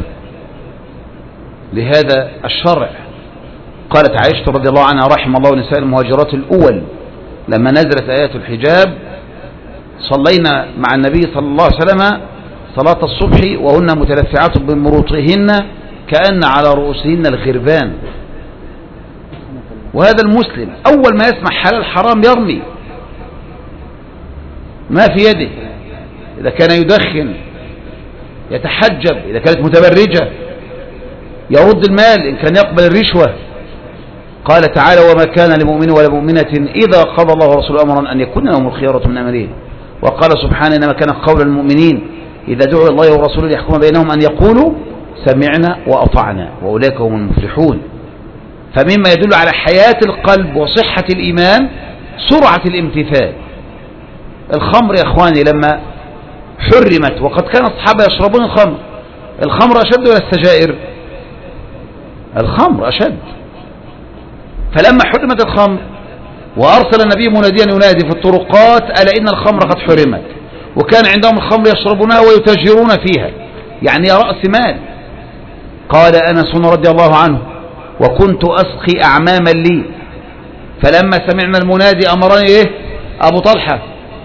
لهذا الشرع. قالت عائشة رضي الله عنها: رحم الله نساء المهاجرات الأول لما نزلت آيات الحجاب صلينا مع النبي صلى الله عليه وسلم صلاة الصبح وهن متلفعات بمروطهن كأن على رؤوسهن الغربان. وهذا المسلم أول ما يسمع حلال حرام يرمي ما في يده، إذا كان يدخن، يتحجب، إذا كانت متبرجة، يرد المال إن كان يقبل الرشوة. قال تعالى وما كان لمؤمن ولا مؤمنة إذا قضى الله ورسوله أمرا أن يكون لهم الخيرة من أمرهم. وقال سبحانه إنما كان قول المؤمنين إذا دعوا الله ورسوله ليحكم بينهم أن يقولوا سمعنا وأطعنا وأولئك هم المفلحون. فمما يدل على حياة القلب وصحة الإيمان سرعة الامتثال. الخمر يا أخواني لما حرمت وقد كان الصحابة يشربون الخمر أشد ولا السجائر؟ الخمر أشد. فلما حرمت الخمر وأرسل النبي مناديا ينادي في الطرقات ألا إن الخمر قد حرمت، وكان عندهم الخمر يشربونها ويتجرون فيها، يعني رأس مال. قال أنس رضي الله عنه وكنت أسقي أعماما لي فلما سمعنا المنادي أمرني إيه أبو طلحة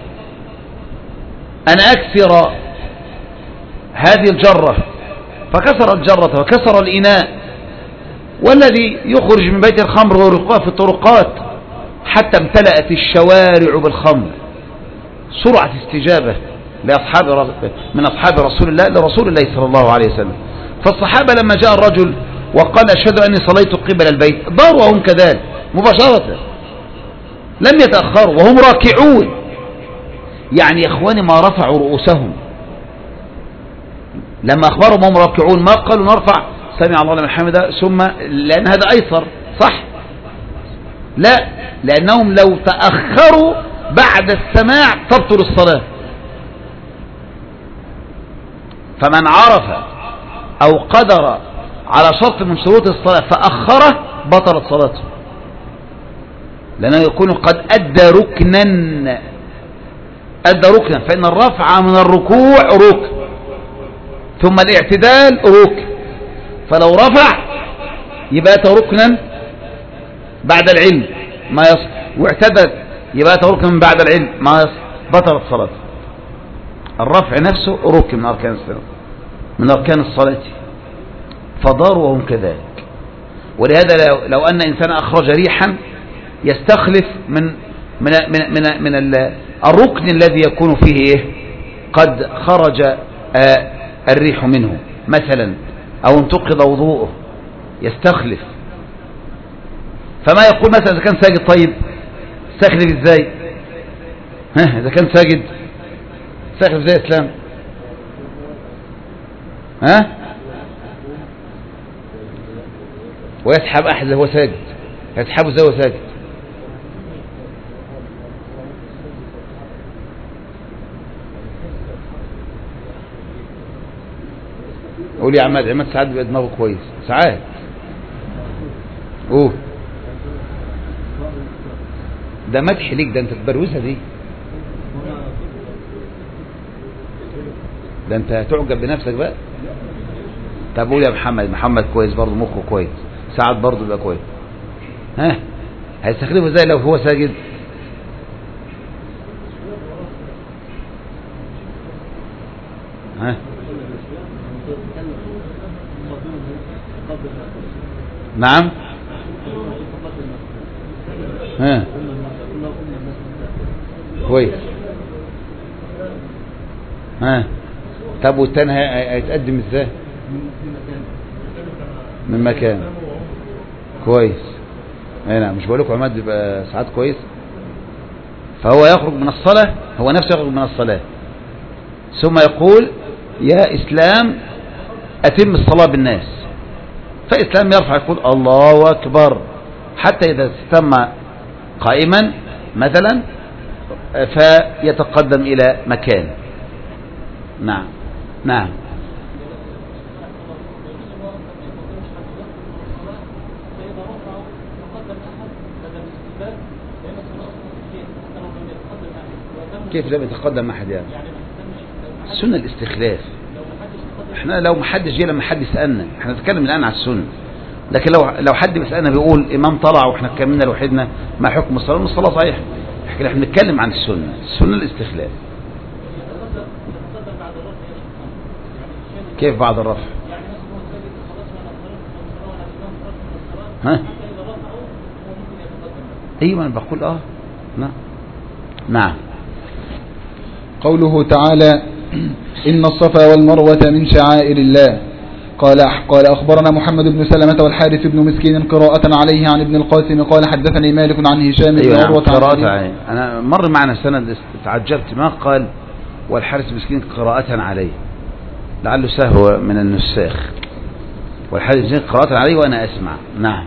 أن أكسر هذه الجرة، فكسر الجرة وكسر الإناء، والذي يخرج من بيت الخمر ويلقاه في الطرقات حتى امتلأت الشوارع بالخمر. سرعة استجابة من أصحاب رسول الله لرسول الله صلى الله عليه وسلم. فالصحابة لما جاء الرجل وقال أشهد أني صليت قبل البيت داروا وهم كذلك مباشرة، لم يتأخروا وهم راكعون. يعني يا إخواني ما رفعوا رؤوسهم لما أخبرهم هم راكعون، ما قالوا نرفع سمع الله لمن حمده ثم، لأن هذا أيسر صح؟ لا، لأنهم لو تأخروا بعد السماع تبطل الصلاة. فمن عرف أو قدر على شرط من شروط الصلاة فأخره بطلت صلاته، لأنه يكون قد أدى ركنا. فإن الرفع من الركوع ركن، ثم الاعتدال ركن، فلو رفع يبقى ركنا بعد العلم ما يصح، واعتدل يبقى ركنا من بعد العلم ما يصح، بطلت صلاته. الرفع نفسه ركن من أركان الصلاة، فضاروا وهم كذلك. ولهذا لو أن إنسان أخرج ريحا يستخلف من الركن الذي يكون فيه إيه؟ قد خرج الريح منه مثلا، أو انتقض وضوءه يستخلف. فما يقول مثلا إذا كان ساجد طيب استخلف إزاي؟ إذا كان ساجد استخلف زي إسلام ويسحب أحد وهو ساجد، يسحبه زي وهو ساجد. قول يا عماد ساعات بيبقى دماغه كويس ساعات. ده مدح ليك، ده انت تبروزها دي، ده انت هتعجب بنفسك بقى. طب قول يا محمد كويس برضه، مخه كويس ساعات برضه بيبقى كويس. هيستخدمه ازاي لو هو ساجد؟ نعم كويس. طب والتاني هيتقدم ازاي؟ من مكان كويس. نعم، مش بقول لكم عماد بيبقى ساعات كويس. فهو يخرج من الصلاة، هو نفسه يخرج من الصلاة ثم يقول يا إسلام أتم الصلاة بالناس، فإسلام يرفع يقول الله أكبر، حتى إذا استتم قائما مثلا فيتقدم إلى مكان. نعم كيف لم يتقدم أحد؟ يعني السنة الاستخلاف. احنا لو محدش جه لما حد يسألنا، احنا نتكلم الآن على السنة، لكن لو حد بيسألنا بيقول إمام طلع وإحنا كملنا لوحدنا ما حكم الصلاة؟ الصلاة صحيح، لكن احنا بنتكلم عن السنة الاستخلاف. كيف بعد الرفع؟ ايوه انا بقول نعم. قوله تعالى إن الصفا والمروة من شعائر الله. قال أخبرنا محمد بن سلمة والحارث بن مسكين قراءة عليه عن ابن القاسم قال حدثني مالك عن هشام بن عروة قراءة عليه. أنا مر معنا سند تعجبت ما قال والحارث بن مسكين قراءة عليه، لعله سهو من النساخ. والحارث بن مسكين قراءة عليه وأنا أسمع. نعم.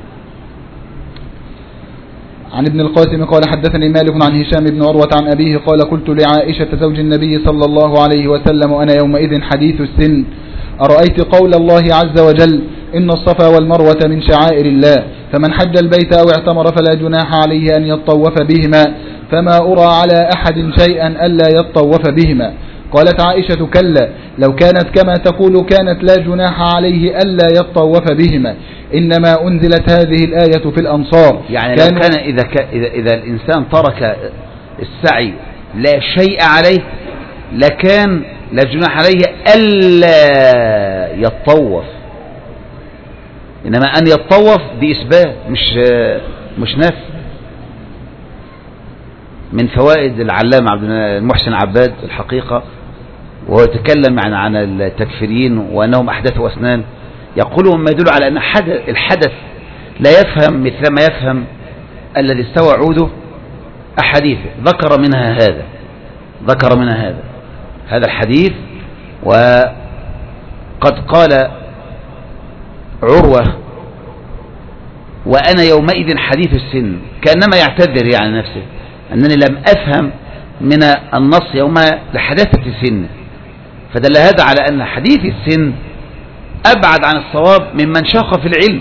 عن ابن القاسم قال حدثني مالك عن هشام بن عروة عن أبيه قال قلت لعائشة زوج النبي صلى الله عليه وسلم وأنا يومئذ حديث السن أرأيت قول الله عز وجل إن الصفا والمروة من شعائر الله فمن حج البيت أو اعتمر فلا جناح عليه أن يطوف بهما فما أرى على أحد شيئا ألا يطوف بهما. قالت عائشة كلا لو كانت كما تقول كانت لا جناح عليه ألا يطوف بهما إنما أنزلت هذه الآية في الأنصار. يعني لو كان إذا الإنسان ترك السعي لا شيء عليه لكان لا جناح عليه ألا يطوف، إنما أن يطوف دي إثبات مش نفي. من فوائد العلامة عبد المحسن عباد الحقيقة وهو يتكلم عن التكفيريين وأنهم أحدثوا أسنان، يقول ما يدل على أن الحدث لا يفهم مثل ما يفهم الذي استوى عوده أحاديثه. ذكر منها هذا الحديث. وقد قال عروة وأنا يومئذ حديث السن كأنما يعتذر يعني نفسه أنني لم أفهم من النص يوم لحدثة السن، فدل هذا على أن حديث السن أبعد عن الصواب ممن شاق في العلم.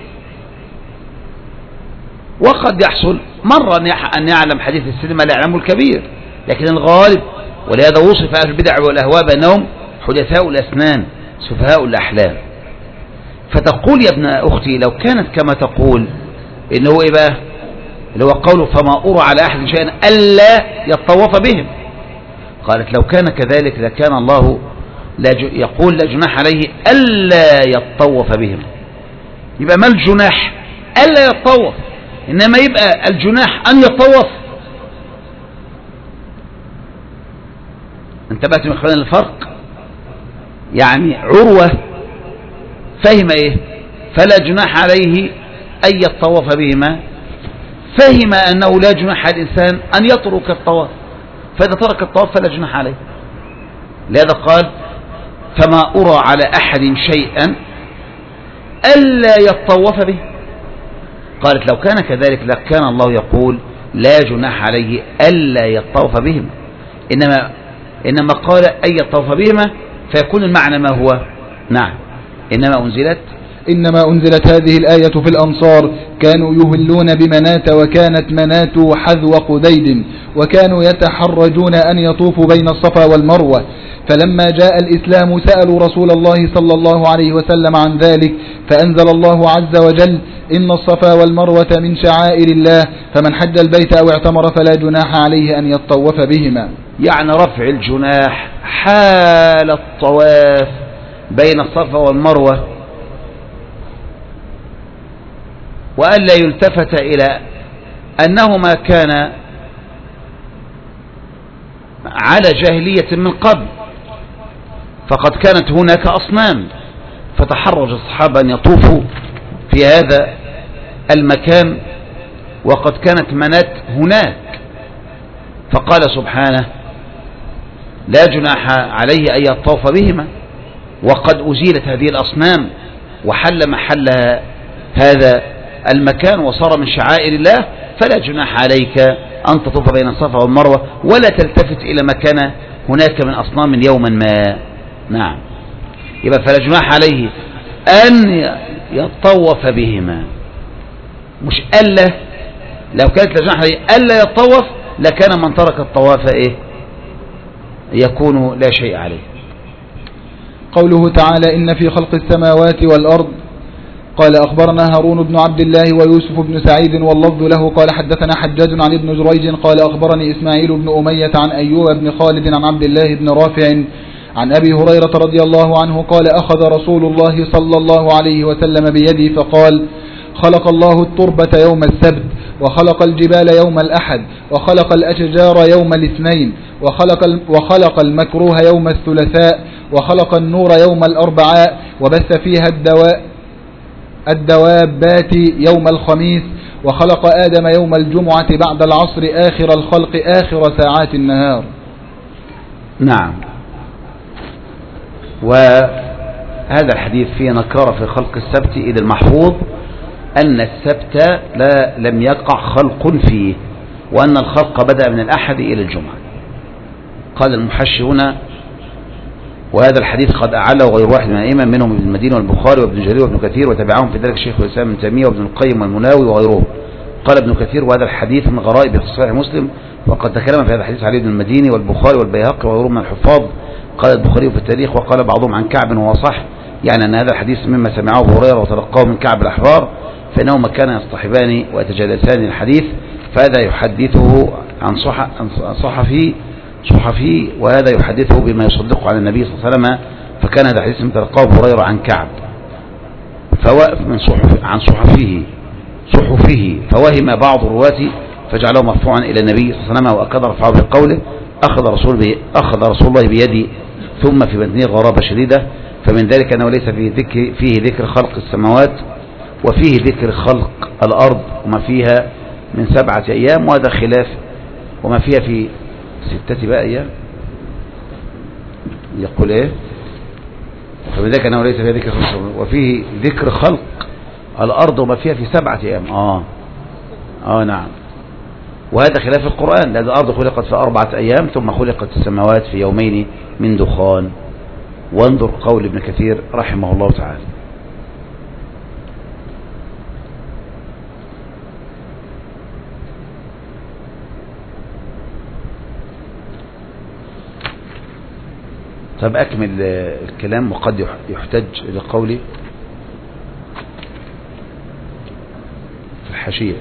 وقد يحصل مرة أن يعلم حديث السن ما لا يعلمه الكبير، لكن الغالب ولهذا وصف أهل البدع والأهواء بأنهم حدثاء الأسنان سفهاء الأحلام. فتقول يا ابن أختي لو كانت كما تقول إنه إيه بقى اللي هو قوله فما أرى على أحد شيئا ألا يطوف بهم، قالت لو كان كذلك لكان الله يقول لا جناح عليه ألا يطوف بهم. يبقى ما الجناح ألا يطوف، إنما يبقى الجناح أن يطوف. انتبهت من خلال الفرق؟ يعني عروة فهم إيه فلا جناح عليه أن يطوف بهما، فهم أنه لا جناح على الإنسان أن يترك الطواف، فإذا ترك الطواف فلا جناح عليه. لهذا قال فما أرى على أحد شيئا ألا يطوف به. قالت لو كان كذلك لكان الله يقول لا جناح عليه ألا يطوف بهم، إنما قال أن يطوف بهما فيكون المعنى ما هو؟ نعم إنما أنزلت هذه الآية في الأنصار كانوا يهلون بمنات وكانت منات حذو قديد وكانوا يتحرجون أن يطوفوا بين الصفا والمروة، فلما جاء الإسلام سألوا رسول الله صلى الله عليه وسلم عن ذلك فأنزل الله عز وجل إن الصفا والمروة من شعائر الله فمن حج البيت أو اعتمر فلا جناح عليه أن يطوف بهما. يعني رفع الجناح حال الطواف بين الصفا والمروة، وألا يلتفت إلى أنهما كان على جاهلية من قبل، فقد كانت هناك أصنام فتحرج الصحابة أن يطوفوا في هذا المكان، وقد كانت منات هناك، فقال سبحانه لا جناح عليه أن يطوف بهما، وقد أزيلت هذه الأصنام وحل محلها هذا المكان وصار من شعائر الله، فلا جناح عليك أن تطوف بين الصفا والمروة ولا تلتفت إلى ما كان هناك من أصنام يوما ما. نعم، يبقى فلا جناح عليه أن يطوف بهما، مش ألا. لو كانت لا جناح عليه ألا يطوف لكان من ترك الطواف إيه يكون لا شيء عليه. قوله تعالى إن في خلق السماوات والأرض. قال أخبرنا هارون بن عبد الله ويوسف بن سعيد واللفظ له قال حدثنا حجاج عن ابن جريج قال أخبرني إسماعيل بن أمية عن أيوب بن خالد عن عبد الله بن رافع عن أبي هريرة رضي الله عنه قال أخذ رسول الله صلى الله عليه وسلم بيدي فقال خلق الله التربة يوم السبت وخلق الجبال يوم الأحد وخلق الأشجار يوم الاثنين وخلق المكروه يوم الثلاثاء وخلق النور يوم الأربعاء وبث فيها الدوابات يوم الخميس، وخلق آدم يوم الجمعة بعد العصر آخر الخلق آخر ساعات النهار. نعم. وهذا الحديث فيه نكارة في خلق السبت، إذ المحفوظ أن السبت لم يقع خلق فيه، وأن الخلق بدأ من الأحد إلى الجمعة. قال المحشي هنا: وهذا الحديث قد أعله غير واحد من الأئمة، منهم ابن المديني والبخاري وابن جرير وابن كثير، وتبعهم في ذلك شيخ الإسلام ابن تيمية وابن القيم والمناوي وغيرهم. قال ابن كثير: وهذا الحديث من غرائب صحيح مسلم، وقد تكلم في هذا الحديث علي بن المديني والبخاري والبيهقي وغيرهم من الحفاظ. قال البخاري في التاريخ: وقال بعضهم عن كعب وهو صح، يعني أن هذا الحديث مما سمعه أبو هريرة وتلقاه من كعب الأحبار، فإنهما كانا يصطحبان ويتجالسان الحديث، فهذا يحدثه عن صحفي، وهذا يحدثه بما يصدقه على النبي صلى الله عليه وسلم، فكان هذا الحديث من تلقاه أبو هريرة عن كعب عن صحفه، فوهم بعض الرواة فجعله مرفوعا إلى النبي صلى الله عليه وسلم، وأكد رفعه بقوله: أخذ رسول الله بيدي ثم في بطنه غرابة شديدة. فمن ذلك أنه ليس فيه ذكر خلق السماوات، وفيه ذكر خلق الأرض وما فيها من 7 أيام، وهذا خلاف وما فيها في 6 أيام. يقول إيه؟ فمن ذلك أنه ليس فيه ذكر خلق، وفيه ذكر خلق الأرض وما فيها في 7 أيام. نعم. وهذا خلاف القرآن، لأن الأرض خلقت في 4 أيام ثم خلقت السماوات في يومين من دخان. وانظر قول ابن كثير رحمه الله تعالى. طب أكمل الكلام. وقد يحتج لقولي في الحاشية: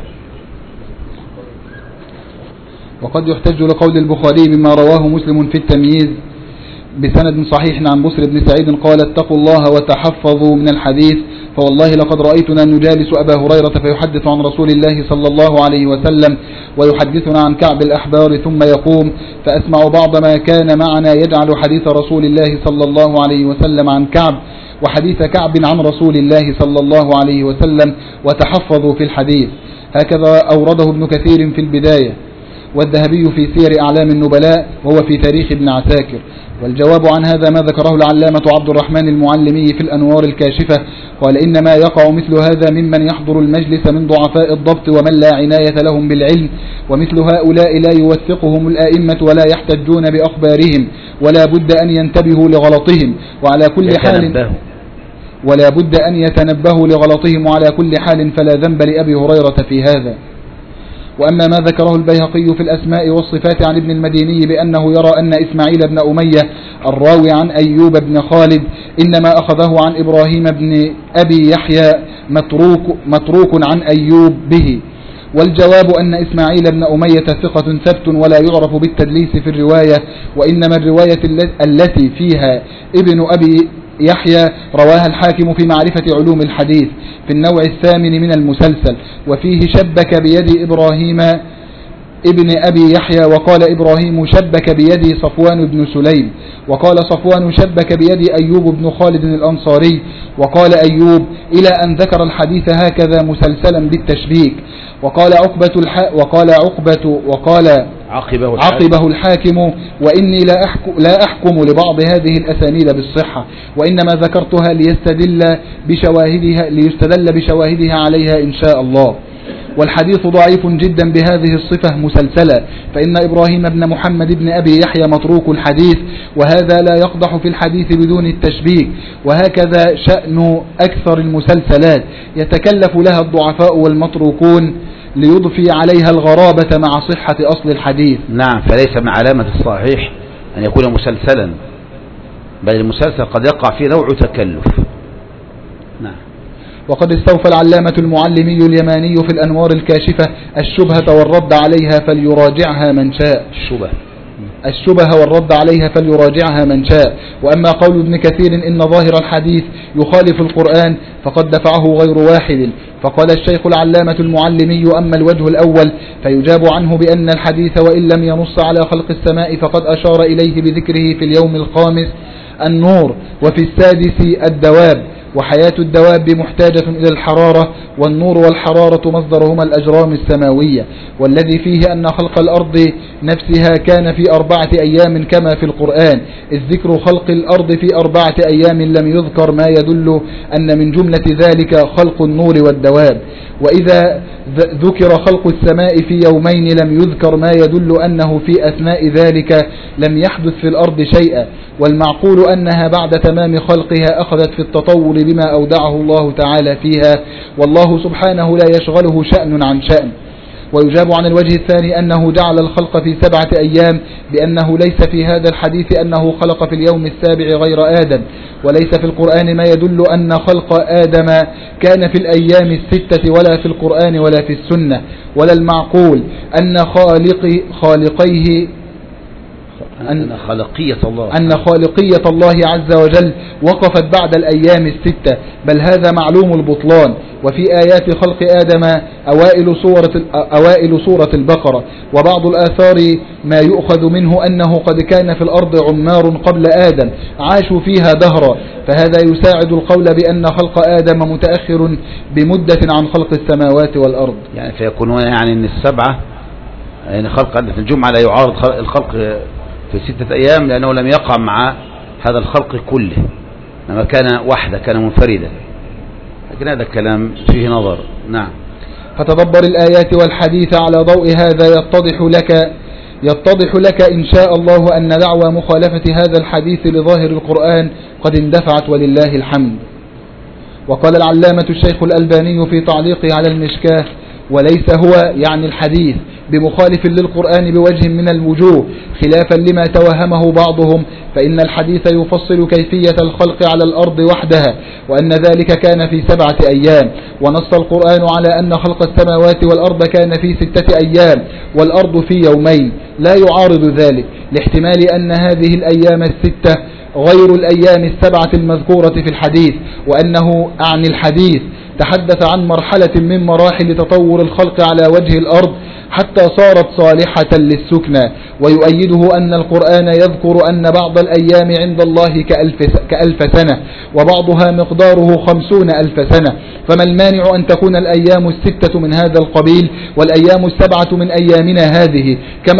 وقد يحتج لقول البخاري بما رواه مسلم في التمييز بسند صحيح عن بسر بن سعيد قال: اتقوا الله وتحفظوا من الحديث، فوالله لقد رأيتنا نجالس أبا هريرة فيحدث عن رسول الله صلى الله عليه وسلم، ويحدثنا عن كعب الأحبار، ثم يقوم فأسمع بعض ما كان معنا يجعل حديث رسول الله صلى الله عليه وسلم عن كعب، وحديث كعب عن رسول الله صلى الله عليه وسلم، وتحفظوا في الحديث. هكذا أورده ابن كثير في البداية، والذهبي في سير أعلام النبلاء، وهو في تاريخ ابن عساكر. والجواب عن هذا ما ذكره العلامة عبد الرحمن المعلمي في الأنوار الكاشفة، قال: إنما يقع مثل هذا ممن يحضر المجلس من ضعفاء الضبط ومن لا عناية لهم بالعلم، ومثل هؤلاء لا يوثقهم الآئمة ولا يحتجون بأخبارهم، ولا بد أن ينتبهوا لغلطهم، وعلى كل حال ولا بد أن يتنبهوا لغلطهم، وعلى كل حال فلا ذنب لأبي هريرة في هذا. وأما ما ذكره البيهقي في الأسماء والصفات عن ابن المديني بأنه يرى أن إسماعيل بن أمية الراوي عن أيوب بن خالد إنما أخذه عن إبراهيم بن أبي يحيى متروك عن أيوب به، والجواب أن إسماعيل بن أمية ثقة ثبت ولا يعرف بالتدليس في الرواية، وإنما الرواية التي فيها ابن أبي يحيى رواها الحاكم في معرفة علوم الحديث في النوع 8 من المسلسل، وفيه شبك بيد إبراهيم ابن أبي يحيى، وقال إبراهيم شبك بيدي صفوان بن سليم، وقال صفوان شبك بيدي أيوب بن خالد الأنصاري، وقال أيوب إلى أن ذكر الحديث هكذا مسلسلا بالتشبيك. وقال عقبه الحاكم: وإني لا أحكم لبعض هذه الأسانيد بالصحة، وإنما ذكرتها ليستدل بشواهدها عليها إن شاء الله. والحديث ضعيف جدا بهذه الصفة مسلسلة، فإن إبراهيم بن محمد بن أبي يحيى متروك الحديث، وهذا لا يقدح في الحديث بدون التشبيك. وهكذا شأن أكثر المسلسلات، يتكلف لها الضعفاء والمتروكون ليضفي عليها الغرابة مع صحة أصل الحديث. نعم، فليس من علامة الصحيح أن يكون مسلسلا، بل المسلسل قد يقع فيه نوع تكلف. نعم. وقد استوفى العلامة المعلمي اليماني في الأنوار الكاشفة الشبهة والرد عليها، فليراجعها من شاء. الشبهة الشبه والرد عليها فليراجعها من شاء. وأما قول ابن كثير إن ظاهر الحديث يخالف القرآن فقد دفعه غير واحد. فقال الشيخ العلامة المعلمي: أما الوجه الأول فيجاب عنه بأن الحديث وإن لم ينص على خلق السماء فقد أشار إليه بذكره في اليوم الخامس النور، وفي السادس الدواب، وحياة الدواب محتاجة إلى الحرارة، والنور والحرارة مصدرهما الأجرام السماوية، والذي فيه أن خلق الأرض نفسها كان في 4 أيام كما في القرآن، إذ ذكر خلق الأرض في 4 أيام لم يذكر ما يدل أن من جملة ذلك خلق النور والدواب. وإذا ذكر خلق السماء في يومين لم يذكر ما يدل أنه في أثناء ذلك لم يحدث في الأرض شيئا، والمعقول أنها بعد تمام خلقها أخذت في التطور بما أودعه الله تعالى فيها، والله سبحانه لا يشغله شأن عن شأن. ويجاب عن الوجه الثاني أنه جعل الخلق في 7 أيام بأنه ليس في هذا الحديث أنه خلق في اليوم السابع غير آدم، وليس في القرآن ما يدل أن خلق آدم كان في الأيام 6 ولا في القرآن ولا في السنة، ولا المعقول أن خالقية الله عز وجل وقفت بعد الأيام 6، بل هذا معلوم البطلان. وفي آيات خلق آدم أوائل سورة البقرة، وبعض الآثار ما يؤخذ منه أنه قد كان في الأرض عمار قبل آدم عاشوا فيها دهرا، فهذا يساعد القول بأن خلق آدم متأخر بمدة عن خلق السماوات والأرض. يعني فيكون يعني أن 7 يعني خلق في الجمعة لا يعارض الخلق في 6 أيام، لأنه لم يقع مع هذا الخلق كله، لما كان وحده كان منفردا، لكن هذا الكلام فيه نظر. نعم. فتدبر الآيات والحديث على ضوء هذا يتضح لك إن شاء الله أن دعوى مخالفة هذا الحديث لظاهر القرآن قد اندفعت ولله الحمد. وقال العلامة الشيخ الألباني في تعليقه على المشكاة: وليس هو يعني الحديث بمخالف للقرآن بوجه من الوجوه، خلافا لما توهمه بعضهم، فإن الحديث يفصل كيفية الخلق على الأرض وحدها، وأن ذلك كان في 7 أيام، ونص القرآن على أن خلق السماوات والأرض كان في 6 أيام والأرض في يومين، لا يعارض ذلك، لاحتمال أن هذه الأيام 6 غير الأيام 7 المذكورة في الحديث، وأنه عن الحديث تحدث عن مرحلة من مراحل تطور الخلق على وجه الأرض حتى صارت صالحة للسكنى. ويؤيده أن القرآن يذكر أن بعض الأيام عند الله كألف سنة، وبعضها مقداره 50,000 سنة، فما المانع أن تكون الأيام 6 من هذا القبيل والأيام 7 من أيامنا هذه،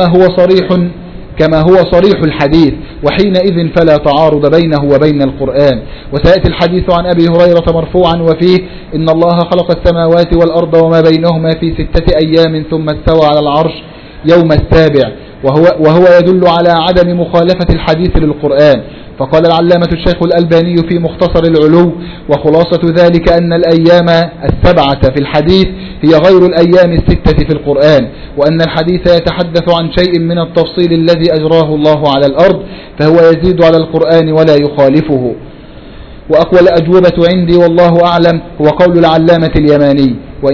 كما هو صريح الحديث، وحينئذ فلا تعارض بينه وبين القرآن. وسيأتي الحديث عن أبي هريرة مرفوعا وفيه: إن الله خلق السماوات والأرض وما بينهما في 6 أيام ثم استوى على العرش يوم السابع، وهو يدل على عدم مخالفة الحديث للقرآن. فقال العلامة الشيخ الألباني في مختصر العلو: وخلاصة ذلك أن الأيام 7 في الحديث هي غير الأيام 6 في القرآن، وأن الحديث يتحدث عن شيء من التفصيل الذي أجراه الله على الأرض، فهو يزيد على القرآن ولا يخالفه. وأقوى الأجوبة عندي والله أعلم هو قول العلامة اليماني: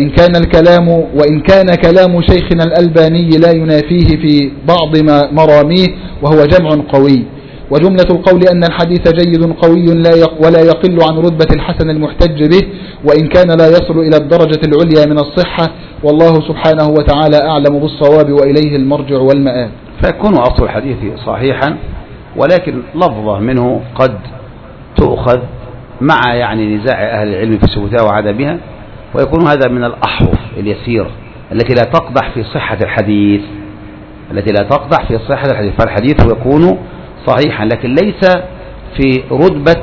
وإن كان كلام شيخنا الألباني لا ينافيه في بعض مراميه، وهو جمع قوي. وجملة القول أن الحديث جيد قوي ولا يقل عن رتبة الحسن المحتج به، وإن كان لا يصل إلى الدرجة العليا من الصحة، والله سبحانه وتعالى أعلم بالصواب وإليه المرجع والمآب. فيكون أصل الحديث صحيحا، ولكن لفظة منه قد تؤخذ مع يعني نزاع أهل العلم في ثبوتها وعدمها، ويكون هذا من الأحرف اليسيرة التي لا تقدح في صحة الحديث، فالحديث يكون صحيحا، لكن ليس في رتبة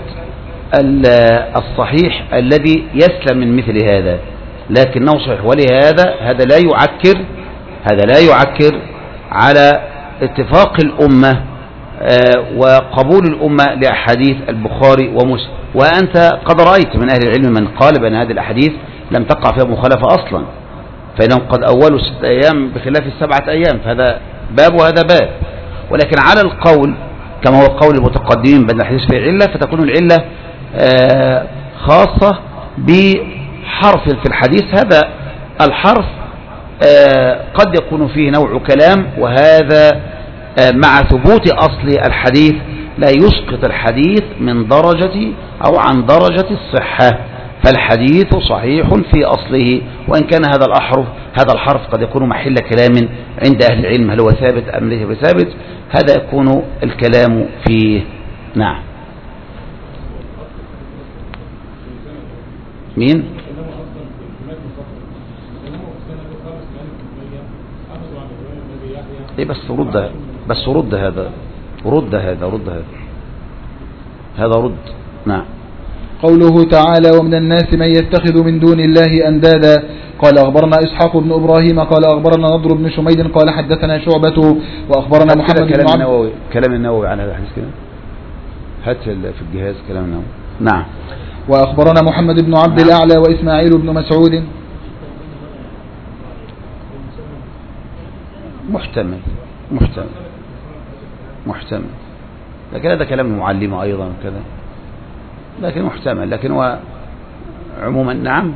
الصحيح الذي يسلم من مثل هذا، لكنه صحيح. ولهذا هذا لا يعكر على اتفاق الأمة وقبول الأمة لأحاديث البخاري ومسلم. وأنت قد رأيت من أهل العلم من قال بأن هذه الأحاديث لم تقع فيها مخالفة أصلا، فإنهم قد أولوا 6 أيام بخلاف 7 أيام، فهذا باب وهذا باب. ولكن على القول كما هو قول المتقدمين بأن الحديث فيه علة، فتكون العلة خاصة بحرف في الحديث، هذا الحرف قد يكون فيه نوع كلام، وهذا مع ثبوت أصل الحديث لا يسقط الحديث من درجة أو عن درجة الصحة، فالحديث صحيح في أصله، وإن كان هذا الحرف قد يكون محل كلام عند أهل العلم، هل هو ثابت أم ليس بثابت، هذا يكون الكلام فيه. نعم. مين؟ إيه بس رد هذا رد. نعم. قوله تعالى ومن الناس من يتخذ من دون الله أندادا. قال أخبرنا إسحاق بن إبراهيم قال أخبرنا نضر بن شميد قال حدثنا شعبة وأخبرنا محمد بن عبد. كلام النووي عن هذا الحديث كده، هات في الجهاز كلام النووي. نعم. وأخبرنا محمد بن عبد الأعلى وإسماعيل بن مسعود. محتمل، لكن هذا كلام المعلم أيضا كذا، لكن محتمل، لكن هو عموما نعم.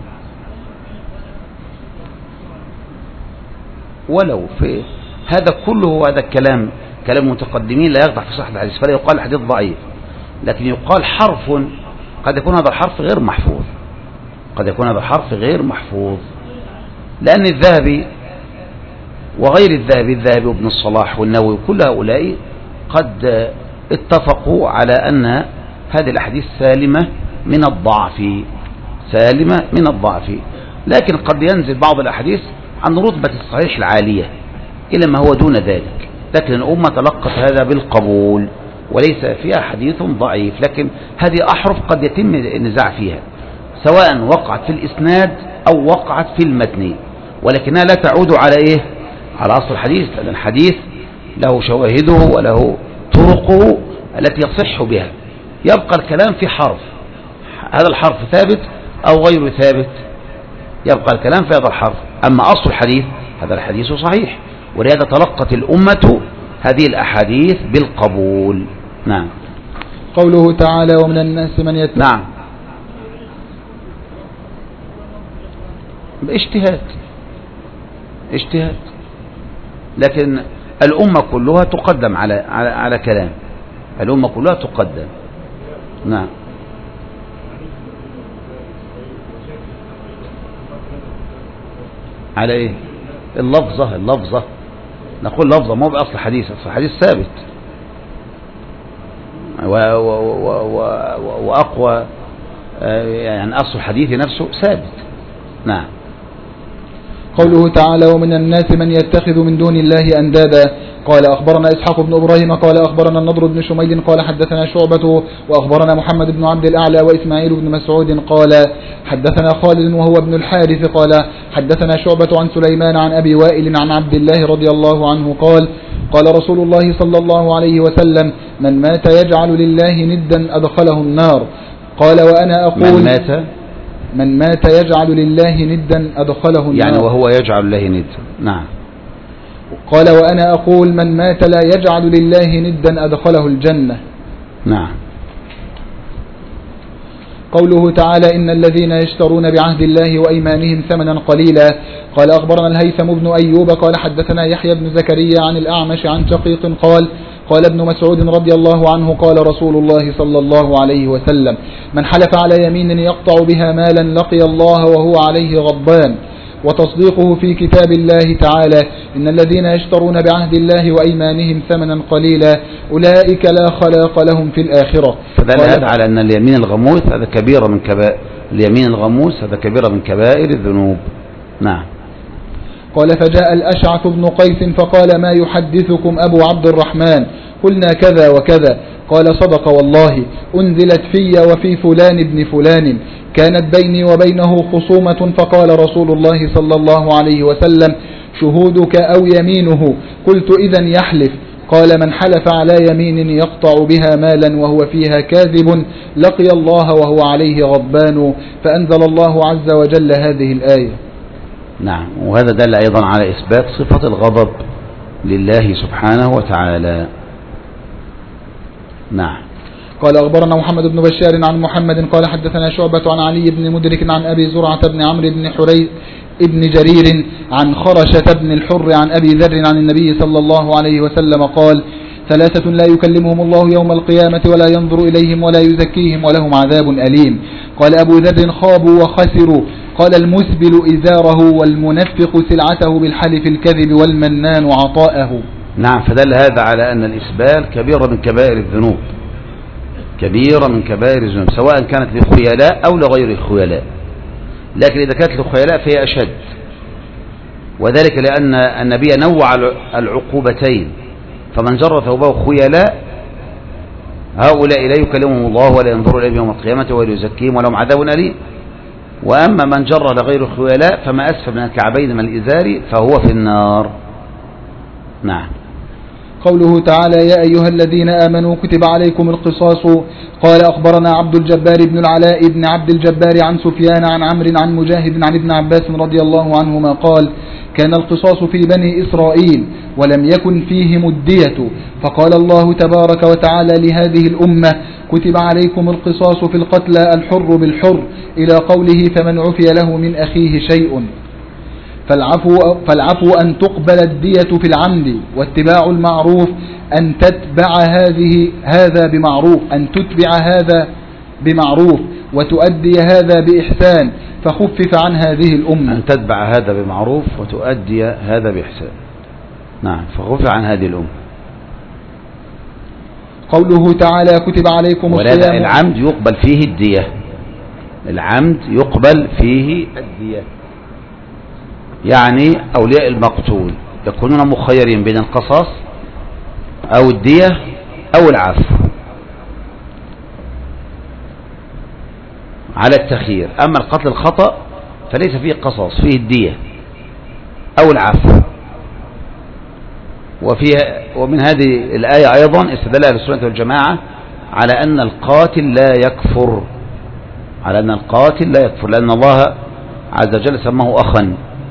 ولو في هذا كله، هذا الكلام كلام متقدمين لا يقدح في صحة الحديث، فلا يقال الحديث ضعيف، لكن يقال حرف، قد يكون هذا الحرف غير محفوظ، لأن الذهبي وغير الذهبي وابن الصلاح والنووي كل هؤلاء قد اتفقوا على أن هذه الأحاديث سالمة من الضعف، لكن قد ينزل بعض الأحاديث عن رتبة الصحيح العالية إلى ما هو دون ذلك، لكن الأمة تلقت هذا بالقبول وليس فيها حديث ضعيف، لكن هذه أحرف قد يتم النزاع فيها سواء وقعت في الإسناد أو وقعت في المتن، ولكنها لا تعود على أصل الحديث، لأن الحديث له شواهده وله طرقه التي يصح بها، يبقى الكلام في حرف، هذا الحرف ثابت أو غير ثابت، يبقى الكلام في هذا الحرف، أما أصل الحديث هذا الحديث صحيح، ولهذا تلقت الأمة هذه الأحاديث بالقبول. نعم. قوله تعالى ومن الناس من يتبع. نعم. اجتهاد، لكن الأمة كلها تقدم على كلام، الأمة كلها تقدم. نعم. على ايه؟ اللفظة نقول لفظة مو بأصل الحديث، أصل الحديث ثابت وأقوى، يعني أصل الحديث نفسه ثابت. نعم. قوله تعالى ومن الناس من يتخذ من دون الله أندادا. قال أخبرنا إسحاق بن إبراهيم قال أخبرنا النضر بن شميد قال حدثنا شعبة وأخبرنا محمد بن عبد الأعلى وإسماعيل بن مسعود قال حدثنا خالد وهو ابن الحارث قال حدثنا شعبة عن سليمان عن أبي وائل عن عبد الله رضي الله عنه قال قال رسول الله صلى الله عليه وسلم من مات يجعل لله ندا أدخله النار. قال وأنا أقول من مات يجعل لله ندا أدخله النار، يعني وهو يجعل لله ندا. نعم. قال وأنا أقول من مات لا يجعل لله ندا أدخله الجنة. نعم. قوله تعالى إن الذين يشترون بعهد الله وأيمانهم ثمنا قليلا. قال أخبرنا الهيثم بن أيوب قال حدثنا يحيى بن زكريا عن الأعمش عن شقيق قال ابن مسعود رضي الله عنه قال رسول الله صلى الله عليه وسلم من حلف على يمين يقطع بها مالا لقي الله وهو عليه غضبان. وتصديقه في كتاب الله تعالى إن الذين يشترون بعهد الله وأيمانهم ثمنا قليلا أولئك لا خلاق لهم في الآخرة. فدل هذا على أن اليمين الغموس هذا كبيرة من كبائر، اليمين الغموس هذا كبيرة من كبائر الذنوب. نعم. قال فجاء الأشعث بن قيس فقال ما يحدثكم أبو عبد الرحمن؟ قلنا كذا وكذا. قال صدق والله أنزلت في وفي فلان ابن فلان كانت بيني وبينه خصومة فقال رسول الله صلى الله عليه وسلم شهودك أو يمينه؟ قلت إذن يحلف. قال من حلف على يمين يقطع بها مالا وهو فيها كاذب لقي الله وهو عليه غضبان. فأنزل الله عز وجل هذه الآية. نعم. وهذا دل أيضا على إثبات صفة الغضب لله سبحانه وتعالى. نعم. قال أخبرنا محمد بن بشار عن محمد قال حدثنا شعبة عن علي بن مدرك عن أبي زرعة بن عمرو بن حريث ابن جرير عن خرشة بن الحر عن أبي ذر عن النبي صلى الله عليه وسلم قال: ثلاثة لا يكلمهم الله يوم القيامة ولا ينظر إليهم ولا يزكيهم ولهم عذاب أليم. قال أبو ذر: خابوا وخسروا. قال: المسبل إزاره والمنفق سلعته بالحلف الكذب والمنان عطاءه. نعم. فدل هذا على أن الإسبال كبيرة من كبائر الذنوب، كبيرة من كبائر الذنوب، سواء كانت للخيلاء أو لغير الخيلاء، لكن إذا كانت للخيلاء فهي أشد، وذلك لأن النبي نوع العقوبتين، فمن جر ثوبه خيلاء هؤلاء لا يكلمهم الله ولا ينظر إليهم يوم القيامة ولا يزكيهم ولهم عذاب أليم. وأما من جر لغير الخيلاء فما أسفل من الكعبين من الإزار فهو في النار. نعم. قوله تعالى: يا أيها الذين آمنوا كتب عليكم القصاص. قال أخبرنا عبد الجبار بن العلاء بن عبد الجبار عن سفيان عن عمرو عن مجاهد عن ابن عباس رضي الله عنهما قال: كان القصاص في بني إسرائيل ولم يكن فيهم الدية، فقال الله تبارك وتعالى لهذه الأمة: كتب عليكم القصاص في القتلى الحر بالحر، إلى قوله: فمن عفي له من أخيه شيء. فالعفو أن تقبل الدية في العمد، واتباع المعروف أن تتبع هذا بمعروف، أن تتبع هذا بمعروف وتؤدي هذا بإحسان، فخفف عن هذه الأمة. أن تتبع هذا بمعروف وتؤدي هذا بإحسان. نعم. فخفف عن هذه الأمة. قوله تعالى: كتب عليكم الصيام. العمد يقبل فيه الدية، العمد يقبل فيه الدية، يعني أولياء المقتول يكونون مخيرين بين القصاص أو الدية أو العفو على التخيير. أما القتل الخطأ فليس فيه قصاص، فيه الدية أو العفو. ومن هذه الآية أيضا استدل أهل السنة والجماعة على أن القاتل لا يكفر، على أن القاتل لا يكفر، لأن الله عز وجل سماه أخا.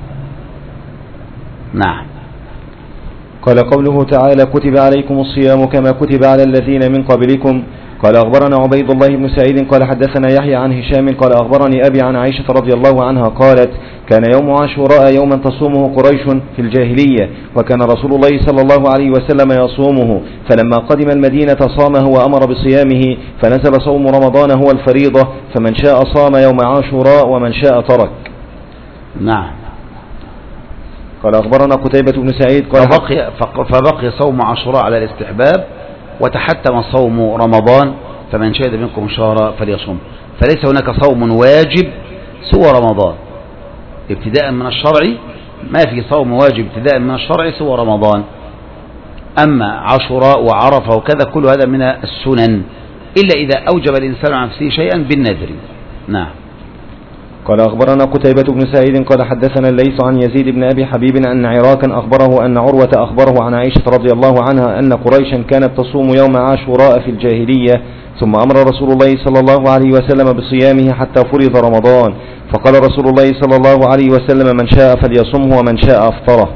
نعم. قال قوله تعالى: كتب عليكم الصيام كما كتب على الذين من قبلكم. قال أخبرنا عبيد الله بن سعيد قال حدثنا يحيى عن هشام قال أخبرني أبي عن عائشة رضي الله عنها قالت: كان يوم عاشوراء يوما تصومه قريش في الجاهلية، وكان رسول الله صلى الله عليه وسلم يصومه، فلما قدم المدينة صامه وأمر بصيامه، فنزل صوم رمضان هو الفريضة، فمن شاء صام يوم عاشوراء ومن شاء ترك. نعم. قال أخبرنا قتيبة بن سعيد قال فبقي صوم عاشوراء على الاستحباب، وتحتم صوم رمضان، فمن شهد منكم شهر فليصوم. فليس هناك صوم واجب سوى رمضان ابتداء من الشرع، ما في صوم واجب ابتداء من الشرع سوى رمضان. أما عاشوراء وعرفة وكذا كل هذا من السنن، إلا إذا أوجب الإنسان عن نفسه شيئا بالنذر. نعم. قال أخبرنا قتيبة بن سعيد قال حدثنا الليث عن يزيد بن أبي حبيب أن عراكا أخبره أن عروة أخبره عن عائشة رضي الله عنها أن قريشا كانت تصوم يوم عاشوراء في الجاهلية، ثم أمر رسول الله صلى الله عليه وسلم بصيامه حتى فرض رمضان، فقال رسول الله صلى الله عليه وسلم: من شاء فليصمه ومن شاء أفطره.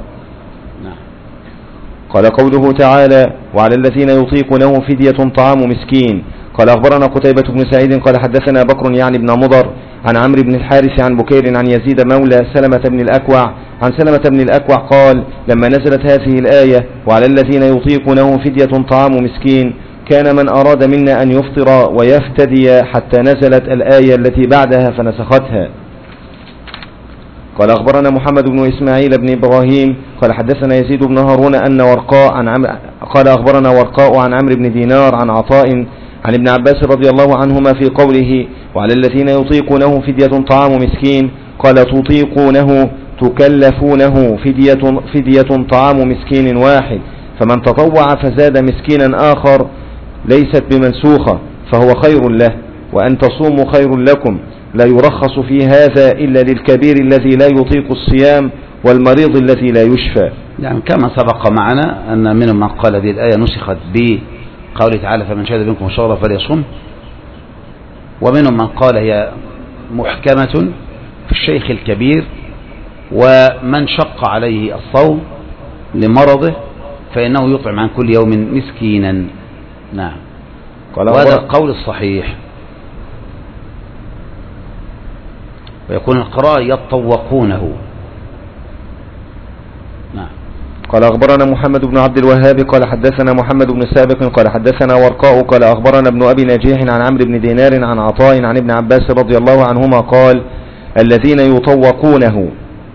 قال قوله تعالى: وعلى الذين يطيقونه فدية طعام مسكين. قال أخبرنا قتيبة بن سعيد قال حدثنا بكر يعني بن مضر عن عمرو بن الحارث عن بكير عن يزيد مولى سلمة بن الأكوع عن سلمة بن الأكوع قال: لما نزلت هذه الآية: وعلى الذين يطيقونه فدية طعام مسكين، كان من أراد منا أن يفطر ويفتدي حتى نزلت الآية التي بعدها فنسختها. قال أخبرنا محمد بن إسماعيل بن إبراهيم قال حدثنا يزيد بن هارون أن ورقاء قال أخبرنا ورقاء عن عمرو بن دينار عن عطاء عن ابن عباس رضي الله عنهما في قوله: وعلى الذين يطيقونه فدية طعام مسكين، قال: تطيقونه تكلفونه فدية طعام مسكين واحد، فمن تطوع فزاد مسكينا آخر ليست بمنسوخة فهو خير له، وأن تصوموا خير لكم، لا يرخص في هذا إلا للكبير الذي لا يطيق الصيام والمريض الذي لا يشفى. يعني كما سبق معنا أن منهم من قال هذه الآية نسخت بقوله تعالى: فمن شهد منكم شهر فليصم، ومنهم من قال هي محكمة في الشيخ الكبير، ومن شق عليه الصوم لمرضه فإنه يطعم عن كل يوم مسكينا. نعم. وهذا القول الصحيح. ويكون القراء يتطوقونه. نعم. قال أخبرنا محمد بن عبد الوهاب قال حدثنا محمد بن سابق قال حدثنا ورقاء قال أخبرنا ابن أبي نجيح عن عمرو بن دينار عن عطاء عن ابن عباس رضي الله عنهما قال الذين يطوقونه.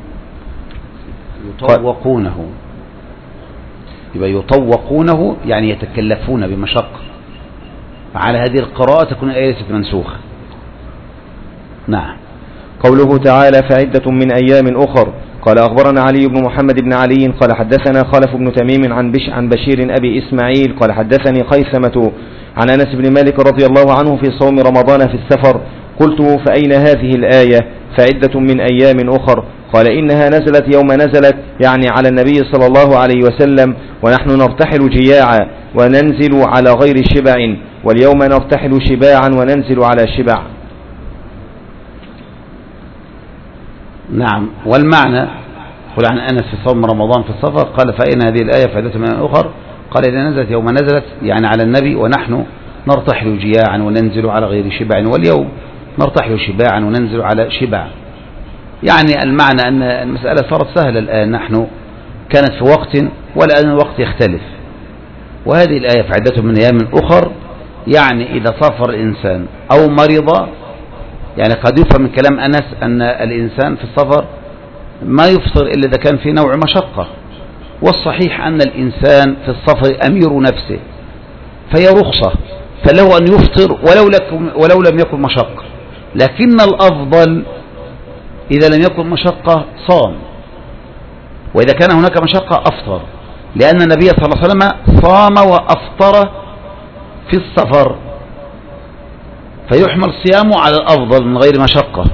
يبقى يطوقونه يعني يتكلفون بمشقة. على هذه القراءة تكون الآية منسوخة. نعم. قوله تعالى فعدة من أيام أخر. قال أخبرنا علي بن محمد بن علي قال حدثنا خلف بن تميم عن بشير أبي إسماعيل قال حدثني خيثمة عن أنس بن مالك رضي الله عنه في صوم رمضان في السفر. قلت فأين هذه الآية فعدة من أيام أخر؟ قال إنها نزلت يوم نزلت يعني على النبي صلى الله عليه وسلم ونحن نرتحل جياعا وننزل على غير شبع واليوم نرتحل شباعا وننزل على شبع. نعم. والمعنى قل عن أنس في صوم رمضان في السفر قال فأين هذه الآية فعدة من أخر؟ قال إذا نزلت يوم نزلت يعني على النبي ونحن نرتحل جياعا وننزل على غير شبع واليوم نرتحل شباعا وننزل على شبع. يعني المعنى أن المسألة صارت سهلة الآن. نحن كانت في وقت والآن الوقت يختلف. وهذه الآية فعدة من أيام أخر يعني إذا سافر الإنسان أو مرض. يعني قد يفهم من كلام أنس أن الإنسان في السفر ما يفطر إلا إذا كان في نوع مشقة. والصحيح أن الإنسان في السفر أمير نفسه فهي رخصة فله أن يفطر ولو لم يكن مشقة. لكن الأفضل إذا لم يكن مشقة صام وإذا كان هناك مشقة أفطر لأن النبي صلى الله عليه وسلم صام وأفطر في السفر فيحمل صيامه على الأفضل من غير مشقة